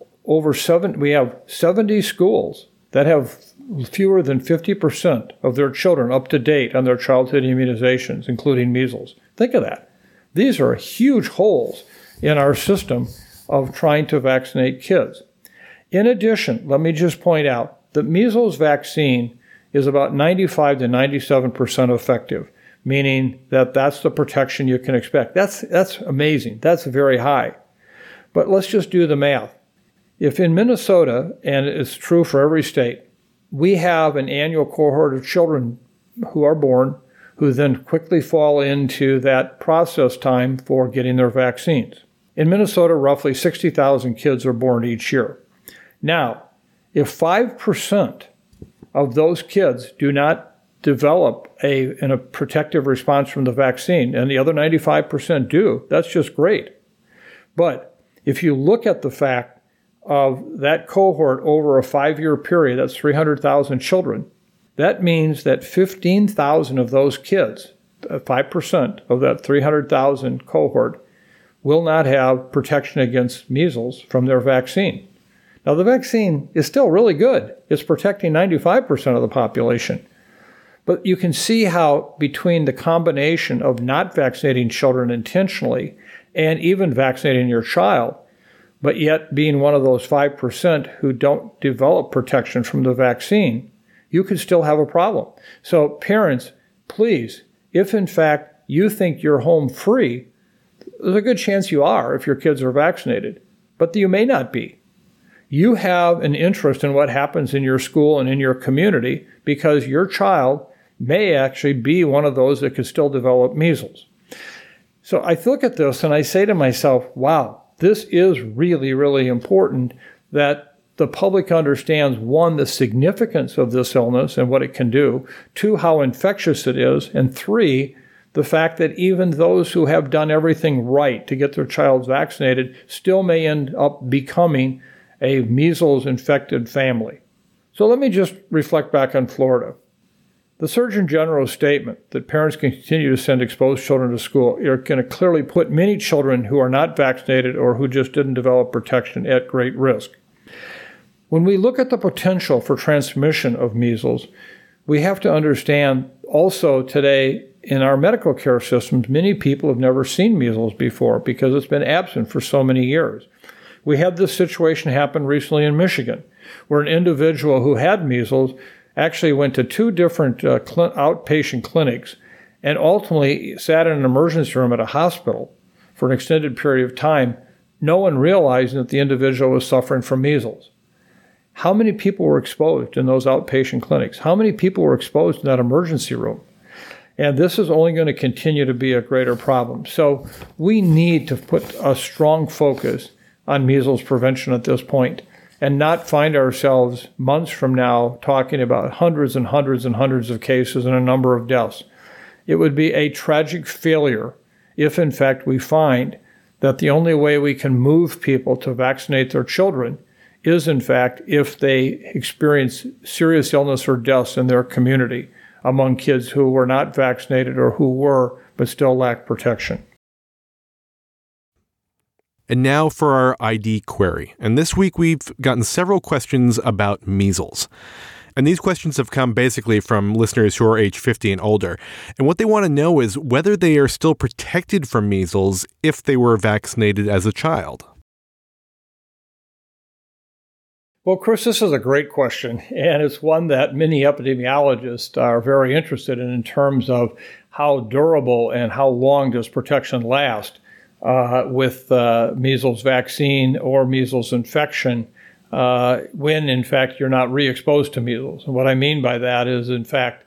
70 schools that have fewer than 50% of their children up to date on their childhood immunizations, including measles. Think of that. These are huge holes in our system of trying to vaccinate kids. In addition, let me just point out that measles vaccine is about 95 to 97% effective, meaning that that's the protection you can expect. That's amazing. That's very high. But let's just do the math. If in Minnesota, and it's true for every state, we have an annual cohort of children who are born who then quickly fall into that process time for getting their vaccines. In Minnesota, roughly 60,000 kids are born each year. Now, if 5% of those kids do not develop a protective response from the vaccine, and the other 95% do, that's just great. But if you look at the fact of that cohort over a 5-year period, that's 300,000 children, that means that 15,000 of those kids, 5% of that 300,000 cohort, will not have protection against measles from their vaccine. Now, the vaccine is still really good. It's protecting 95% of the population. But you can see how between the combination of not vaccinating children intentionally and even vaccinating your child, but yet being one of those 5% who don't develop protection from the vaccine, you could still have a problem. So parents, please, if in fact you think you're home free, there's a good chance you are if your kids are vaccinated, but you may not be. You have an interest in what happens in your school and in your community because your child may actually be one of those that could still develop measles. So I look at this and I say to myself, wow, this is really, really important that the public understands, one, the significance of this illness and what it can do, two, how infectious it is, and three, the fact that even those who have done everything right to get their child vaccinated still may end up becoming a measles-infected family. So let me just reflect back on Florida. The Surgeon General's statement that parents can continue to send exposed children to school are going to clearly put many children who are not vaccinated or who just didn't develop protection at great risk. When we look at the potential for transmission of measles, we have to understand also today in our medical care systems, many people have never seen measles before because it's been absent for so many years. We had this situation happen recently in Michigan, where an individual who had measles actually went to 2 different outpatient clinics and ultimately sat in an emergency room at a hospital for an extended period of time, no one realizing that the individual was suffering from measles. How many people were exposed in those outpatient clinics? How many people were exposed in that emergency room? And this is only going to continue to be a greater problem. So we need to put a strong focus on measles prevention at this point and not find ourselves months from now talking about hundreds and hundreds and hundreds of cases and a number of deaths. It would be a tragic failure if, in fact, we find that the only way we can move people to vaccinate their children is, in fact, if they experience serious illness or deaths in their community among kids who were not vaccinated or who were but still lack protection. And now for our ID query. And this week we've gotten several questions about measles. And these questions have come basically from listeners who are age 50 and older. And what they want to know is whether they are still protected from measles if they were vaccinated as a child. Well, Chris, this is a great question, and it's one that many epidemiologists are very interested in terms of how durable and how long does protection last with measles vaccine or measles infection when, in fact, you're not re-exposed to measles. And what I mean by that is, in fact,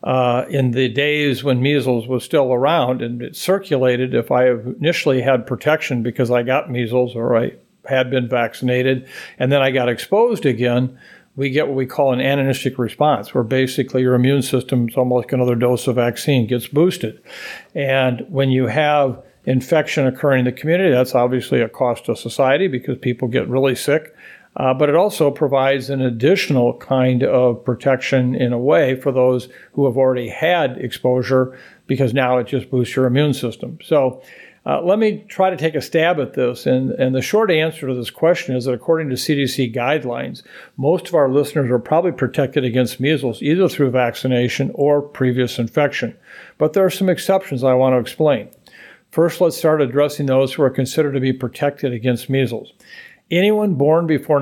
in the days when measles was still around and it circulated, if I initially had protection because I got measles or I had been vaccinated, and then I got exposed again, we get what we call an antigenetic response, where basically your immune system is almost like another dose of vaccine, gets boosted. And when you have infection occurring in the community, that's obviously a cost to society because people get really sick. But it also provides an additional kind of protection in a way for those who have already had exposure because now it just boosts your immune system. So let me try to take a stab at this. And the short answer to this question is that according to CDC guidelines, most of our listeners are probably protected against measles either through vaccination or previous infection. But there are some exceptions I want to explain. First, let's start addressing those who are considered to be protected against measles. Anyone born before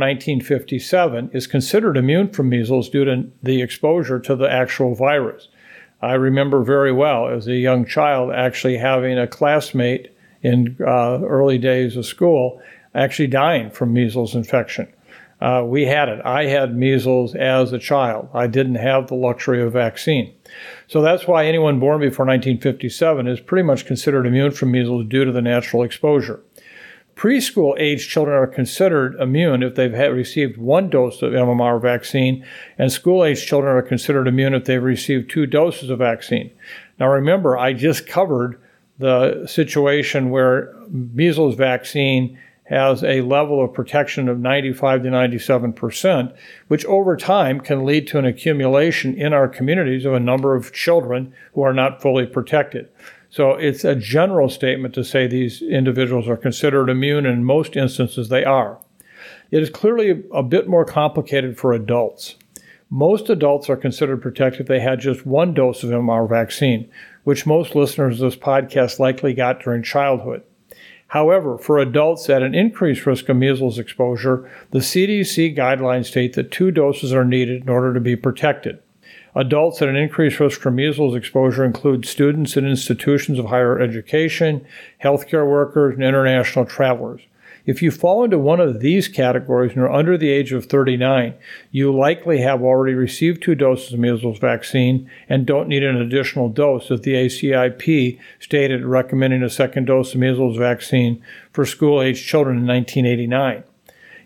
1957 is considered immune from measles due to the exposure to the actual virus. I remember very well as a young child actually having a classmate in early days of school actually dying from measles infection. We had it. I had measles as a child. I didn't have the luxury of vaccine. So that's why anyone born before 1957 is pretty much considered immune from measles due to the natural exposure. Preschool-age children are considered immune if they've received 1 dose of MMR vaccine, and school-age children are considered immune if they've received 2 doses of vaccine. Now remember, I just covered the situation where measles vaccine has a level of protection of 95 to 97%, which over time can lead to an accumulation in our communities of a number of children who are not fully protected. So it's a general statement to say these individuals are considered immune, and in most instances they are. It is clearly a bit more complicated for adults. Most adults are considered protected if they had just 1 dose of MMR vaccine, which most listeners of this podcast likely got during childhood. However, for adults at an increased risk of measles exposure, the CDC guidelines state that 2 doses are needed in order to be protected. Adults at an increased risk for measles exposure include students in institutions of higher education, healthcare workers, and international travelers. If you fall into one of these categories and are under the age of 39, you likely have already received 2 doses of measles vaccine and don't need an additional dose, as the ACIP stated recommending a 2nd dose of measles vaccine for school-aged children in 1989.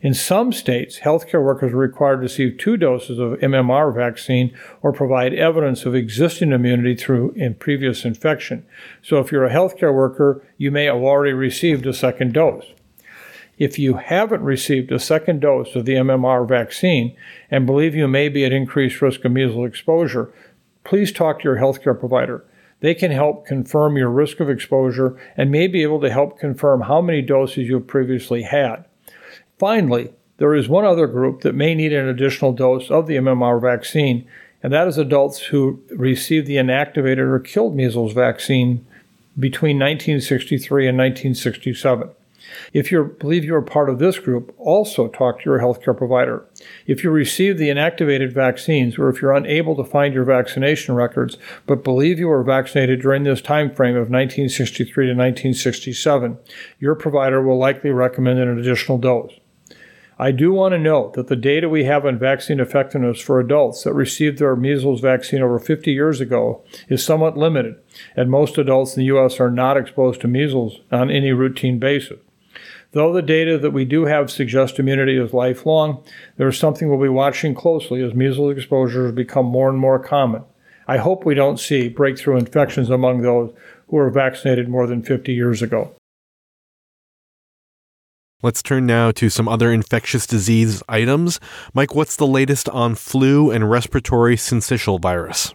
In some states, healthcare workers are required to receive 2 doses of MMR vaccine or provide evidence of existing immunity through previous infection. So if you're a healthcare worker, you may have already received a second dose. If you haven't received a second dose of the MMR vaccine and believe you may be at increased risk of measles exposure, please talk to your healthcare provider. They can help confirm your risk of exposure and may be able to help confirm how many doses you have previously had. Finally, there is one other group that may need an additional dose of the MMR vaccine, and that is adults who received the inactivated or killed measles vaccine between 1963 and 1967. If you believe you are part of this group, also talk to your healthcare provider. If you received the inactivated vaccines, or if you're unable to find your vaccination records, but believe you were vaccinated during this time frame of 1963 to 1967, your provider will likely recommend an additional dose. I do want to note that the data we have on vaccine effectiveness for adults that received their measles vaccine over 50 years ago is somewhat limited, and most adults in the U.S. are not exposed to measles on any routine basis. Though the data that we do have suggests immunity is lifelong, there is something we'll be watching closely as measles exposures become more and more common. I hope we don't see breakthrough infections among those who were vaccinated more than 50 years ago. Let's turn now to some other infectious disease items. Mike, what's the latest on flu and respiratory syncytial virus?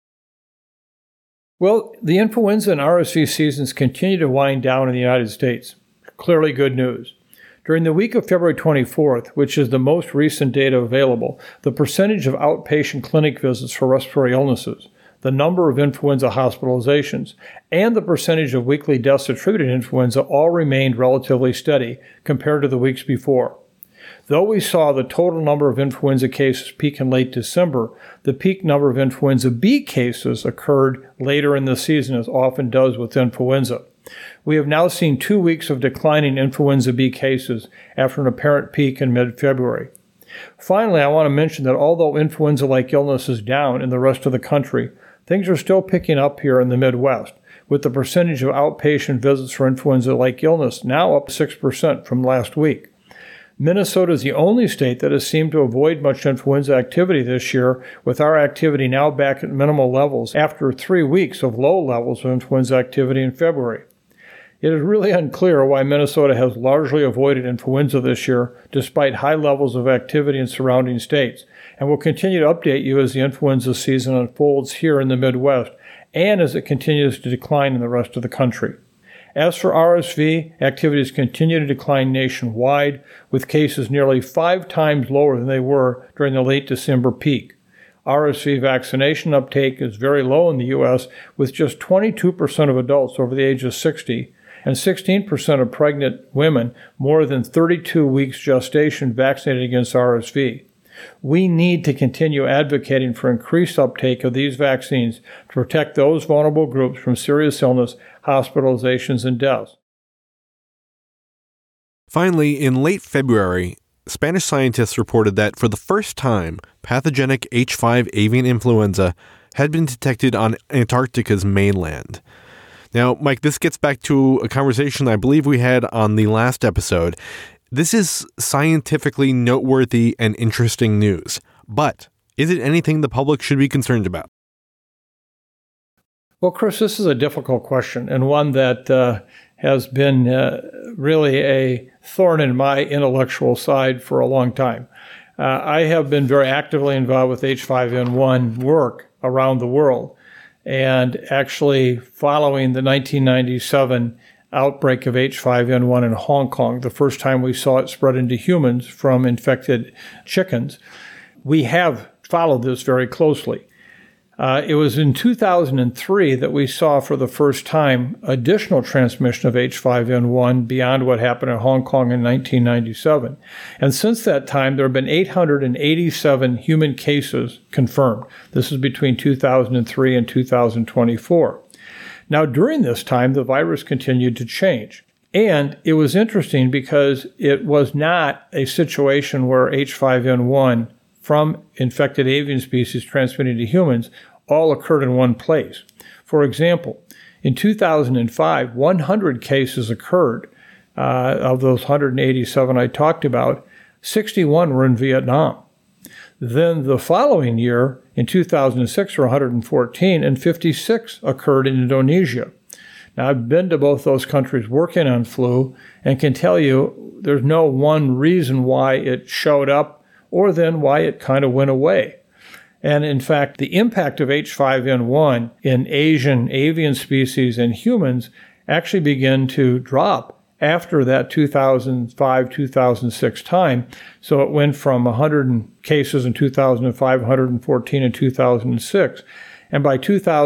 Well, the influenza and RSV seasons continue to wind down in the United States. Clearly good news. During the week of February 24th, which is the most recent data available, the percentage of outpatient clinic visits for respiratory illnesses, the number of influenza hospitalizations, and the percentage of weekly deaths attributed to influenza all remained relatively steady compared to the weeks before. Though we saw the total number of influenza cases peak in late December, the peak number of influenza B cases occurred later in the season, as often does with influenza. We have now seen 2 weeks of declining influenza B cases after an apparent peak in mid-February. Finally, I want to mention that although influenza-like illness is down in the rest of the country, things are still picking up here in the Midwest, with the percentage of outpatient visits for influenza-like illness now up 6% from last week. Minnesota is the only state that has seemed to avoid much influenza activity this year, with our activity now back at minimal levels after 3 weeks of low levels of influenza activity in February. It is really unclear why Minnesota has largely avoided influenza this year, despite high levels of activity in surrounding states, and will continue to update you as the influenza season unfolds here in the Midwest and as it continues to decline in the rest of the country. As for RSV, activities continue to decline nationwide, with cases nearly 5 times lower than they were during the late December peak. RSV vaccination uptake is very low in the U.S., with just 22% of adults over the age of 60 and 16% of pregnant women more than 32 weeks gestation vaccinated against RSV. We need to continue advocating for increased uptake of these vaccines to protect those vulnerable groups from serious illness, hospitalizations, and deaths. Finally, in late February, Spanish scientists reported that for the first time, pathogenic H5 avian influenza had been detected on Antarctica's mainland. Now, Mike, this gets back to a conversation I believe we had on the last episode. This is scientifically noteworthy and interesting news, but is it anything the public should be concerned about? Well, Chris, this is a difficult question, and one that has been really a thorn in my intellectual side for a long time. I have been very actively involved with H5N1 work around the world, and actually following the 1997 outbreak of H5N1 in Hong Kong, the first time we saw it spread into humans from infected chickens, we have followed this very closely. It was in 2003 that we saw for the first time additional transmission of H5N1 beyond what happened in Hong Kong in 1997. And since that time, there have been 887 human cases confirmed. This is between 2003 and 2024. Now, during this time, the virus continued to change. And it was interesting because it was not a situation where H5N1 from infected avian species transmitting to humans all occurred in one place. For example, in 2005, 100 cases occurred of those 187 I talked about 61 were in Vietnam. Then the following year, in 2006, were 114, and 56 occurred in Indonesia. Now, I've been to both those countries working on flu and can tell you there's no one reason why it showed up or then why it kind of went away. And in fact, the impact of H5N1 in Asian avian species and humans actually began to drop after that 2005-2006 time. So it went from 100 cases in 2005, 114 in 2006. And by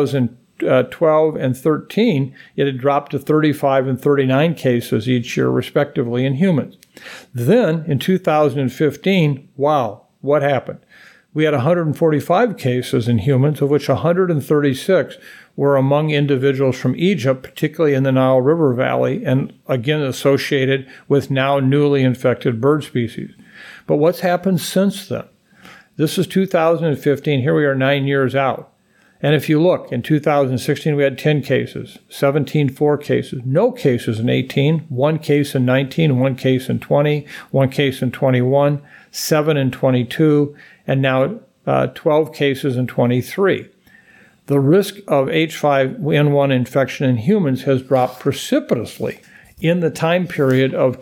2012 and 13, it had dropped to 35 and 39 cases each year, respectively, in humans. Then in 2015, wow, what happened? We had 145 cases in humans, of which 136 were among individuals from Egypt, particularly in the Nile River Valley, and again associated with now newly infected bird species. But what's happened since then? This is 2015. Here we are 9 years out. And if you look, in 2016 we had 10 cases, 17 4 cases, no cases in 18, 1 case in 19, 1 case in 20, 1 case in 21, 7 in 22, and now 12 cases in 23. The risk of H5N1 infection in humans has dropped precipitously in the time period of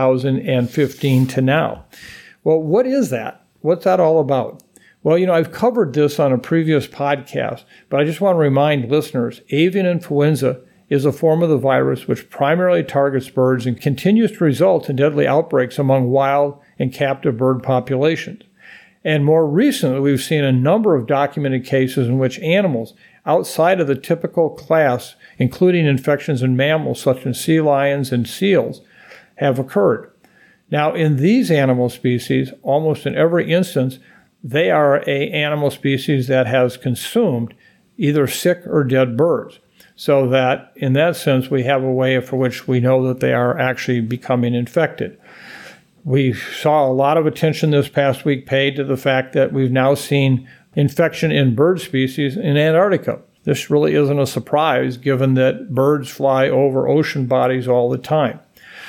2015 to now. Well, what is that? What's that all about? Well, I've covered this on a previous podcast, but I just want to remind listeners, avian influenza is a form of the virus which primarily targets birds and continues to result in deadly outbreaks among wild and captive bird populations. And more recently, we've seen a number of documented cases in which animals outside of the typical class, including infections in mammals such as sea lions and seals, have occurred. Now, in these animal species, almost in every instance, they are an animal species that has consumed either sick or dead birds. So that, in that sense, we have a way for which we know that they are actually becoming infected. We saw a lot of attention this past week paid to the fact that we've now seen infection in bird species in Antarctica. This really isn't a surprise given that birds fly over ocean bodies all the time.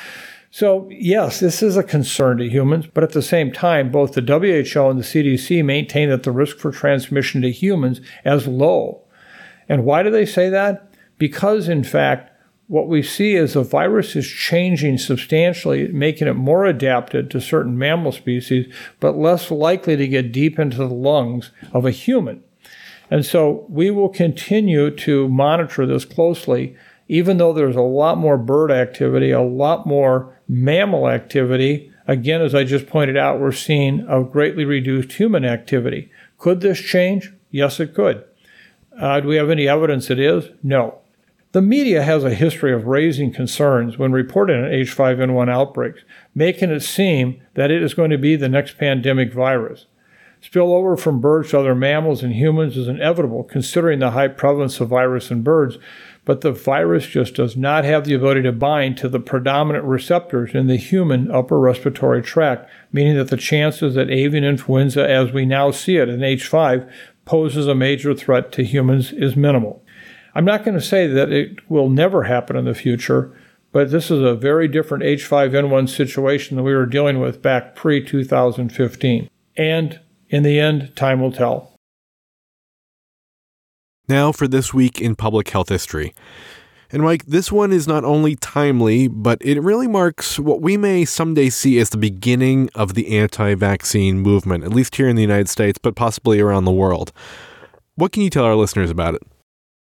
So yes, this is a concern to humans, but at the same time, both the WHO and the CDC maintain that the risk for transmission to humans is low. And why do they say that? Because, in fact, what we see is the virus is changing substantially, making it more adapted to certain mammal species, but less likely to get deep into the lungs of a human. And so we will continue to monitor this closely, even though there's a lot more bird activity, a lot more mammal activity. Again, as I just pointed out, we're seeing a greatly reduced human activity. Could this change? Yes, it could. Do we have any evidence it is? No. The media has a history of raising concerns when reporting on H5N1 outbreaks, making it seem that it is going to be the next pandemic virus. Spillover from birds to other mammals and humans is inevitable, considering the high prevalence of virus in birds, but the virus just does not have the ability to bind to the predominant receptors in the human upper respiratory tract, meaning that the chances that avian influenza, as we now see it in H5, poses a major threat to humans is minimal. I'm not going to say that it will never happen in the future, but this is a very different H5N1 situation than we were dealing with back pre-2015. And in the end, time will tell. Now for this week in public health history. And Mike, this one is not only timely, but it really marks what we may someday see as the beginning of the anti-vaccine movement, at least here in the United States, but possibly around the world. What can you tell our listeners about it?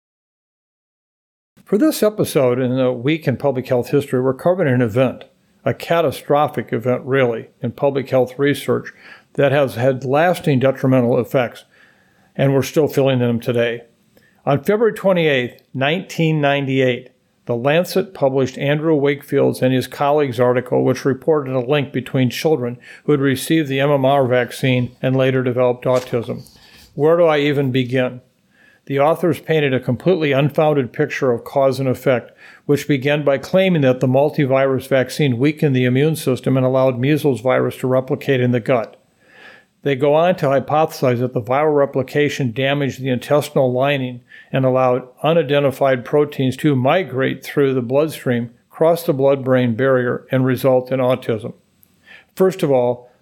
For this episode in the Week in Public Health History, we're covering an event, a catastrophic event really, in public health research that has had lasting detrimental effects, and we're still feeling them today. On February 28, 1998, The Lancet published Andrew Wakefield's and his colleagues' article, which reported a link between children who had received the MMR vaccine and later developed autism. Where do I even begin? The authors painted a completely unfounded picture of cause and effect, which began by claiming that the multivirus vaccine weakened the immune system and allowed measles virus to replicate in the gut. They go on to hypothesize that the viral replication damaged the intestinal lining and allowed unidentified proteins to migrate through the bloodstream, cross the blood-brain barrier, and result in autism. First of all,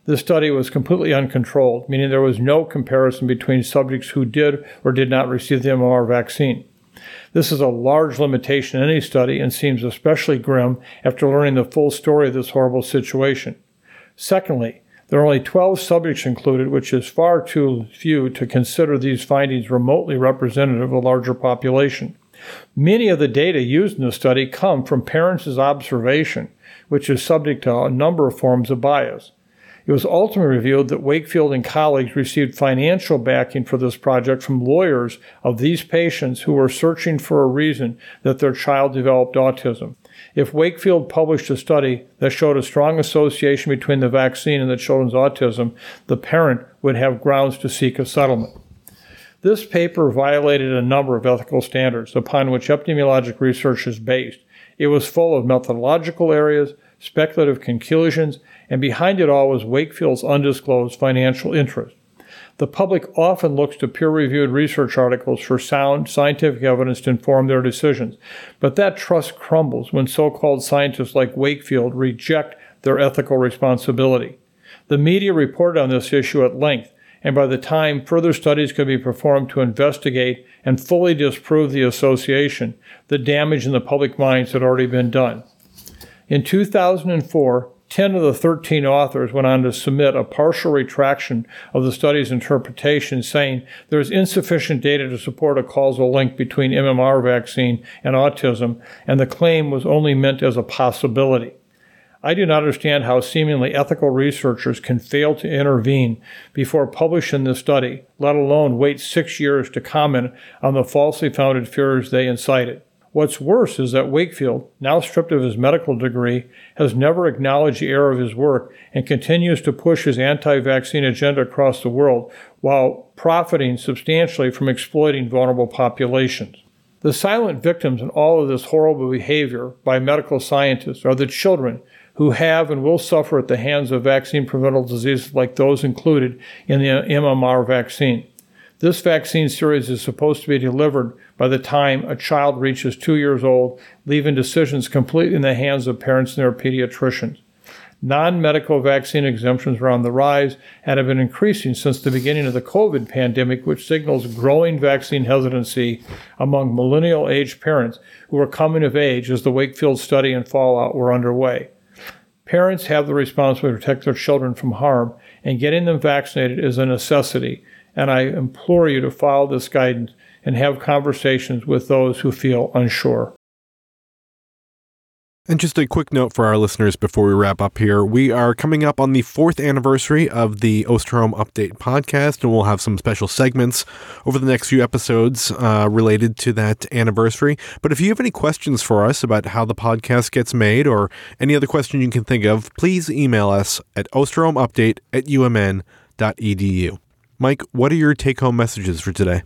This study was completely uncontrolled, meaning there was no comparison between subjects who did or did not receive the MMR vaccine. This is a large limitation in any study and seems especially grim after learning the full story of this horrible situation. Secondly, there are only 12 subjects included, which is far too few to consider these findings remotely representative of a larger population. Many of the data used in the study come from parents' observation, which is subject to a number of forms of bias. It was ultimately revealed that Wakefield and colleagues received financial backing for this project from lawyers of these patients who were searching for a reason that their child developed autism. If Wakefield published a study that showed a strong association between the vaccine and the children's autism, the parent would have grounds to seek a settlement. This paper violated a number of ethical standards upon which epidemiologic research is based. It was full of methodological errors, speculative conclusions, and behind it all was Wakefield's undisclosed financial interest. The public often looks to peer-reviewed research articles for sound scientific evidence to inform their decisions, but that trust crumbles when so-called scientists like Wakefield reject their ethical responsibility. The media reported on this issue at length, and by the time further studies could be performed to investigate and fully disprove the association, the damage in the public minds had already been done. In 2004, 10 of the 13 authors went on to submit a partial retraction of the study's interpretation, saying there is insufficient data to support a causal link between MMR vaccine and autism, and the claim was only meant as a possibility. I do not understand how seemingly ethical researchers can fail to intervene before publishing this study, let alone wait 6 years to comment on the falsely founded fears they incited. What's worse is that Wakefield, now stripped of his medical degree, has never acknowledged the error of his work and continues to push his anti-vaccine agenda across the world while profiting substantially from exploiting vulnerable populations. The silent victims in all of this horrible behavior by medical scientists are the children who have and will suffer at the hands of vaccine-preventable diseases like those included in the MMR vaccine. This vaccine series is supposed to be delivered by the time a child reaches 2 years old, leaving decisions completely in the hands of parents and their pediatricians. Non-medical vaccine exemptions are on the rise and have been increasing since the beginning of the COVID pandemic, which signals growing vaccine hesitancy among millennial-aged parents who are coming of age as the Wakefield study and fallout were underway. Parents have the responsibility to protect their children from harm, and getting them vaccinated is a necessity, and I implore you to follow this guidance and have conversations with those who feel unsure. And just a quick note for our listeners before we wrap up here. We are coming up on the 4th anniversary of the Osterholm Update podcast, and we'll have some special segments over the next few episodes related to that anniversary. But if you have any questions for us about how the podcast gets made or any other question you can think of, please email us at osterholmupdate@umn.edu. Mike, what are your take-home messages for today?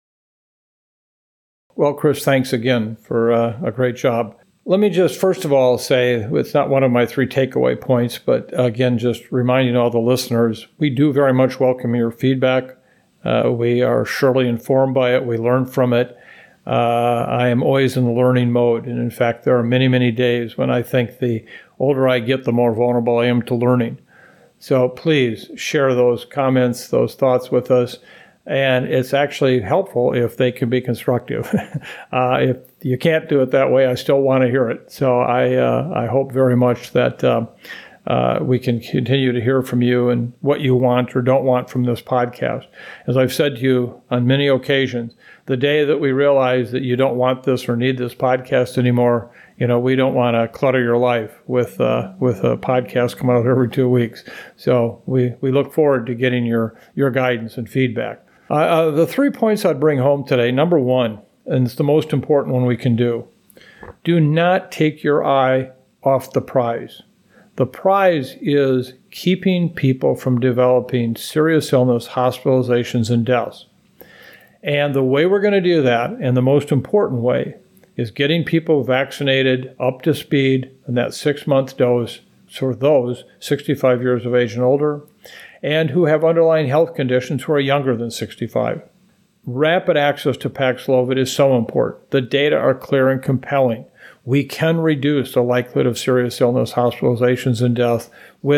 Well, Chris, thanks again for a great job. Let me just first of all say, it's not one of my 3 takeaway points, but again, just reminding all the listeners, we do very much welcome your feedback. We are surely informed by it. We learn from it. I am always in the learning mode. And in fact, there are many, many days when I think the older I get, the more vulnerable I am to learning. So please share those comments, those thoughts with us. And it's actually helpful if they can be constructive. If you can't do it that way, I still want to hear it. So I hope very much that we can continue to hear from you and what you want or don't want from this podcast. As I've said to you on many occasions, the day that we realize that you don't want this or need this podcast anymore, we don't want to clutter your life with a podcast coming out every 2 weeks. So we look forward to getting your guidance and feedback. The 3 points I'd bring home today, number 1, and it's the most important one we can do not take your eye off the prize. The prize is keeping people from developing serious illness, hospitalizations, and deaths. And the way we're going to do that, and the most important way, is getting people vaccinated up to speed in that 6-month dose for those 65 years of age and older, and who have underlying health conditions who are younger than 65. Rapid access to Paxlovid is so important. The data are clear and compelling. We can reduce the likelihood of serious illness, hospitalizations, and death with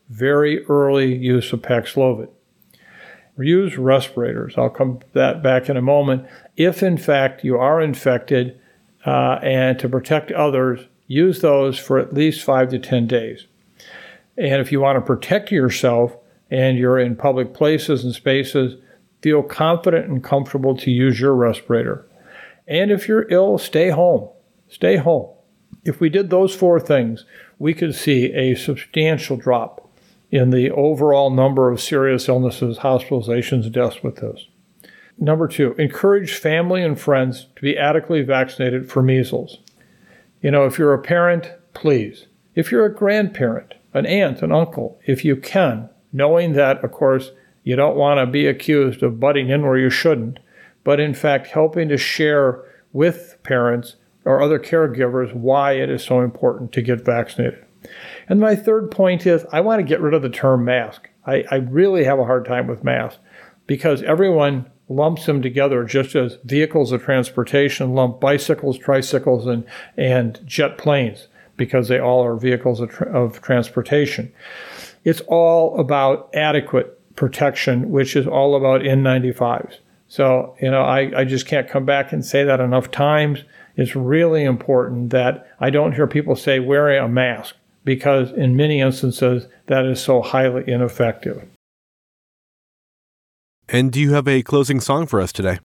very early use of Paxlovid. Use respirators. I'll come to that back in a moment. If, in fact, you are infected and to protect others, use those for at least 5 to 10 days. And if you want to protect yourself and you're in public places and spaces, feel confident and comfortable to use your respirator. And if you're ill, stay home. Stay home. If we did those 4 things, we could see a substantial drop in the overall number of serious illnesses, hospitalizations, and deaths with this. Number 2, encourage family and friends to be adequately vaccinated for measles. If you're a parent, please. If you're a grandparent, an aunt, an uncle, if you can, knowing that, of course, you don't want to be accused of butting in where you shouldn't, but in fact helping to share with parents or other caregivers why it is so important to get vaccinated. And my third point is I want to get rid of the term mask. I really have a hard time with masks because everyone lumps them together just as vehicles of transportation lump bicycles, tricycles, and jet planes because they all are vehicles of transportation. It's all about adequate protection, which is all about N95s. So, I just can't come back and say that enough times. It's really important that I don't hear people say wearing a mask because in many instances that is so highly ineffective. And do you have a closing song for us today?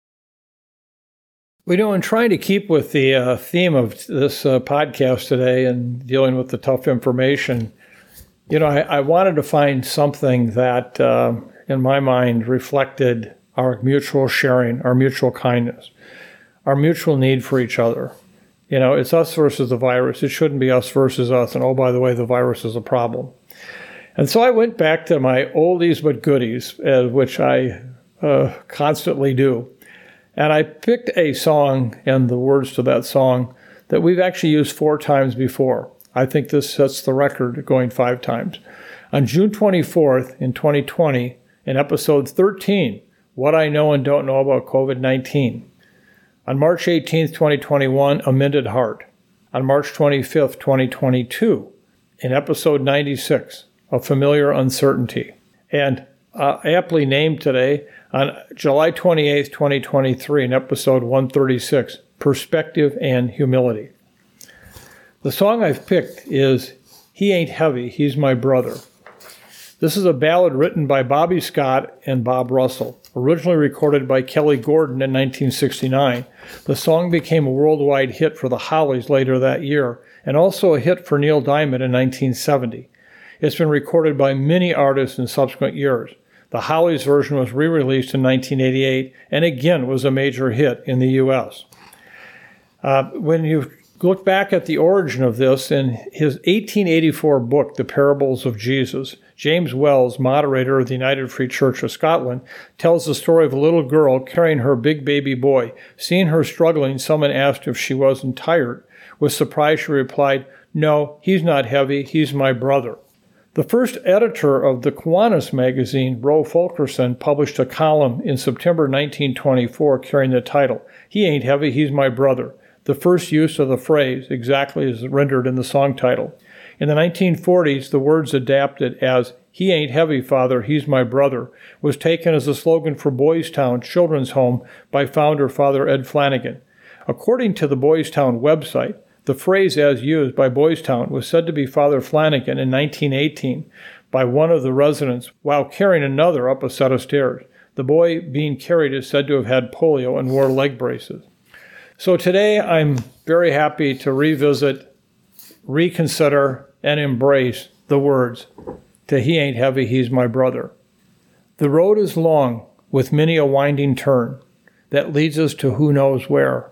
We know, in trying to keep with the theme of this podcast today and dealing with the tough information, I wanted to find something that, in my mind, reflected our mutual sharing, our mutual kindness, our mutual need for each other. It's us versus the virus. It shouldn't be us versus us. And oh, by the way, the virus is a problem. And so I went back to my oldies but goodies, which I constantly do. And I picked a song and the words to that song that we've actually used 4 times before. I think this sets the record going 5 times. On June 24th in 2020, in episode 13, What I Know and Don't Know About COVID-19. On March 18th, 2021, A Mended Heart. On March 25th, 2022, in episode 96, A Familiar Uncertainty. And aptly named today, on July 28th, 2023, in episode 136, Perspective and Humility. The song I've picked is He Ain't Heavy, He's My Brother. This is a ballad written by Bobby Scott and Bob Russell, originally recorded by Kelly Gordon in 1969. The song became a worldwide hit for the Hollies later that year, and also a hit for Neil Diamond in 1970. It's been recorded by many artists in subsequent years. The Hollies version was re-released in 1988, and again was a major hit in the U.S. When you look back at the origin of this, in his 1884 book, The Parables of Jesus, James Wells, moderator of the United Free Church of Scotland, tells the story of a little girl carrying her big baby boy. Seeing her struggling, someone asked if she wasn't tired. With surprise, she replied, "No, he's not heavy, he's my brother." The first editor of the Kiwanis magazine, Roe Fulkerson, published a column in September 1924 carrying the title, He Ain't Heavy, He's My Brother, the first use of the phrase exactly as rendered in the song title. In the 1940s, the words adapted as, He Ain't Heavy, Father, He's My Brother, was taken as a slogan for Boys Town Children's Home by founder Father Ed Flanagan. According to the Boys Town website, the phrase as used by Boys Town was said to be Father Flanagan in 1918 by one of the residents while carrying another up a set of stairs. The boy being carried is said to have had polio and wore leg braces. So today I'm very happy to revisit, reconsider, and embrace the words, to He Ain't Heavy, He's My Brother. The road is long with many a winding turn that leads us to who knows where.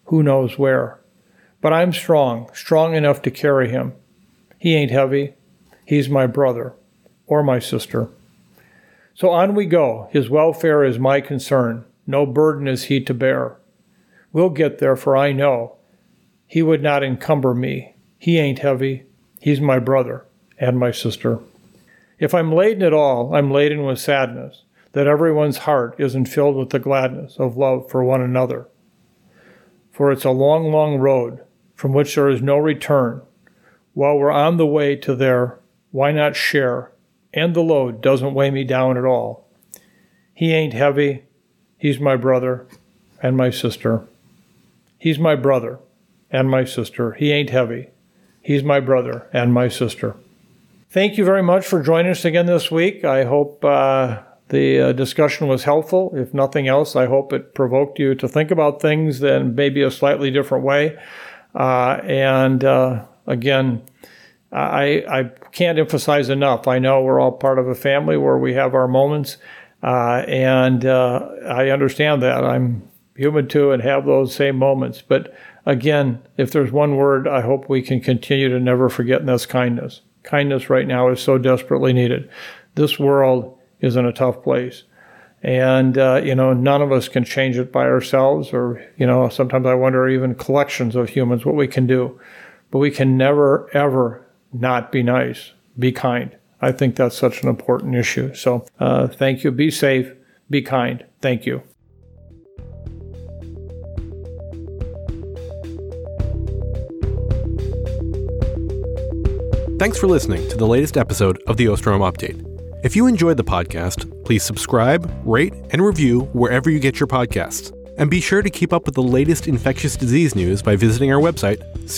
But I'm strong enough to carry him. He ain't heavy, he's my brother or my sister. So on we go, his welfare is my concern, no burden is he to bear. We'll get there, for I know he would not encumber me. He ain't heavy, he's my brother and my sister. If I'm laden at all, I'm laden with sadness, that everyone's heart isn't filled with the gladness of love for one another. For it's a long, long road from which there is no return. While we're on the way to there, why not share and the load doesn't weigh me down at all. He ain't heavy. He's my brother and my sister. He's my brother and my sister. He ain't heavy. He's my brother and my sister. Thank you very much for joining us again this week. I hope the discussion was helpful. If nothing else, I hope it provoked you to think about things in maybe a slightly different way. Again, I can't emphasize enough. I know we're all part of a family where we have our moments, and I understand that. I'm human too and have those same moments. But again, if there's one word I hope we can continue to never forget, and that's kindness. Kindness right now is so desperately needed. This world is in a tough place. And, none of us can change it by ourselves, or, sometimes I wonder even collections of humans, what we can do. But we can never, ever not be nice, be kind. I think that's such an important issue. So thank you. Be safe. Be kind. Thank you. Thanks for listening to the latest episode of the Ostrom Update. If you enjoyed the podcast, please subscribe, rate, and review wherever you get your podcasts. And be sure to keep up with the latest infectious disease news by visiting our website,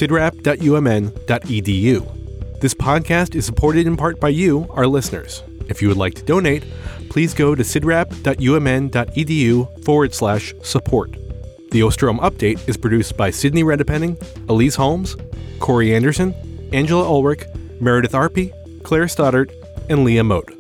cidrap.umn.edu. This podcast is supported in part by you, our listeners. If you would like to donate, please go to cidrap.umn.edu/support. The Ostrom Update is produced by Sydney Redepenning, Elise Holmes, Corey Anderson, Angela Ulrich, Meredith Arpey, Claire Stoddart, and Leah Moat.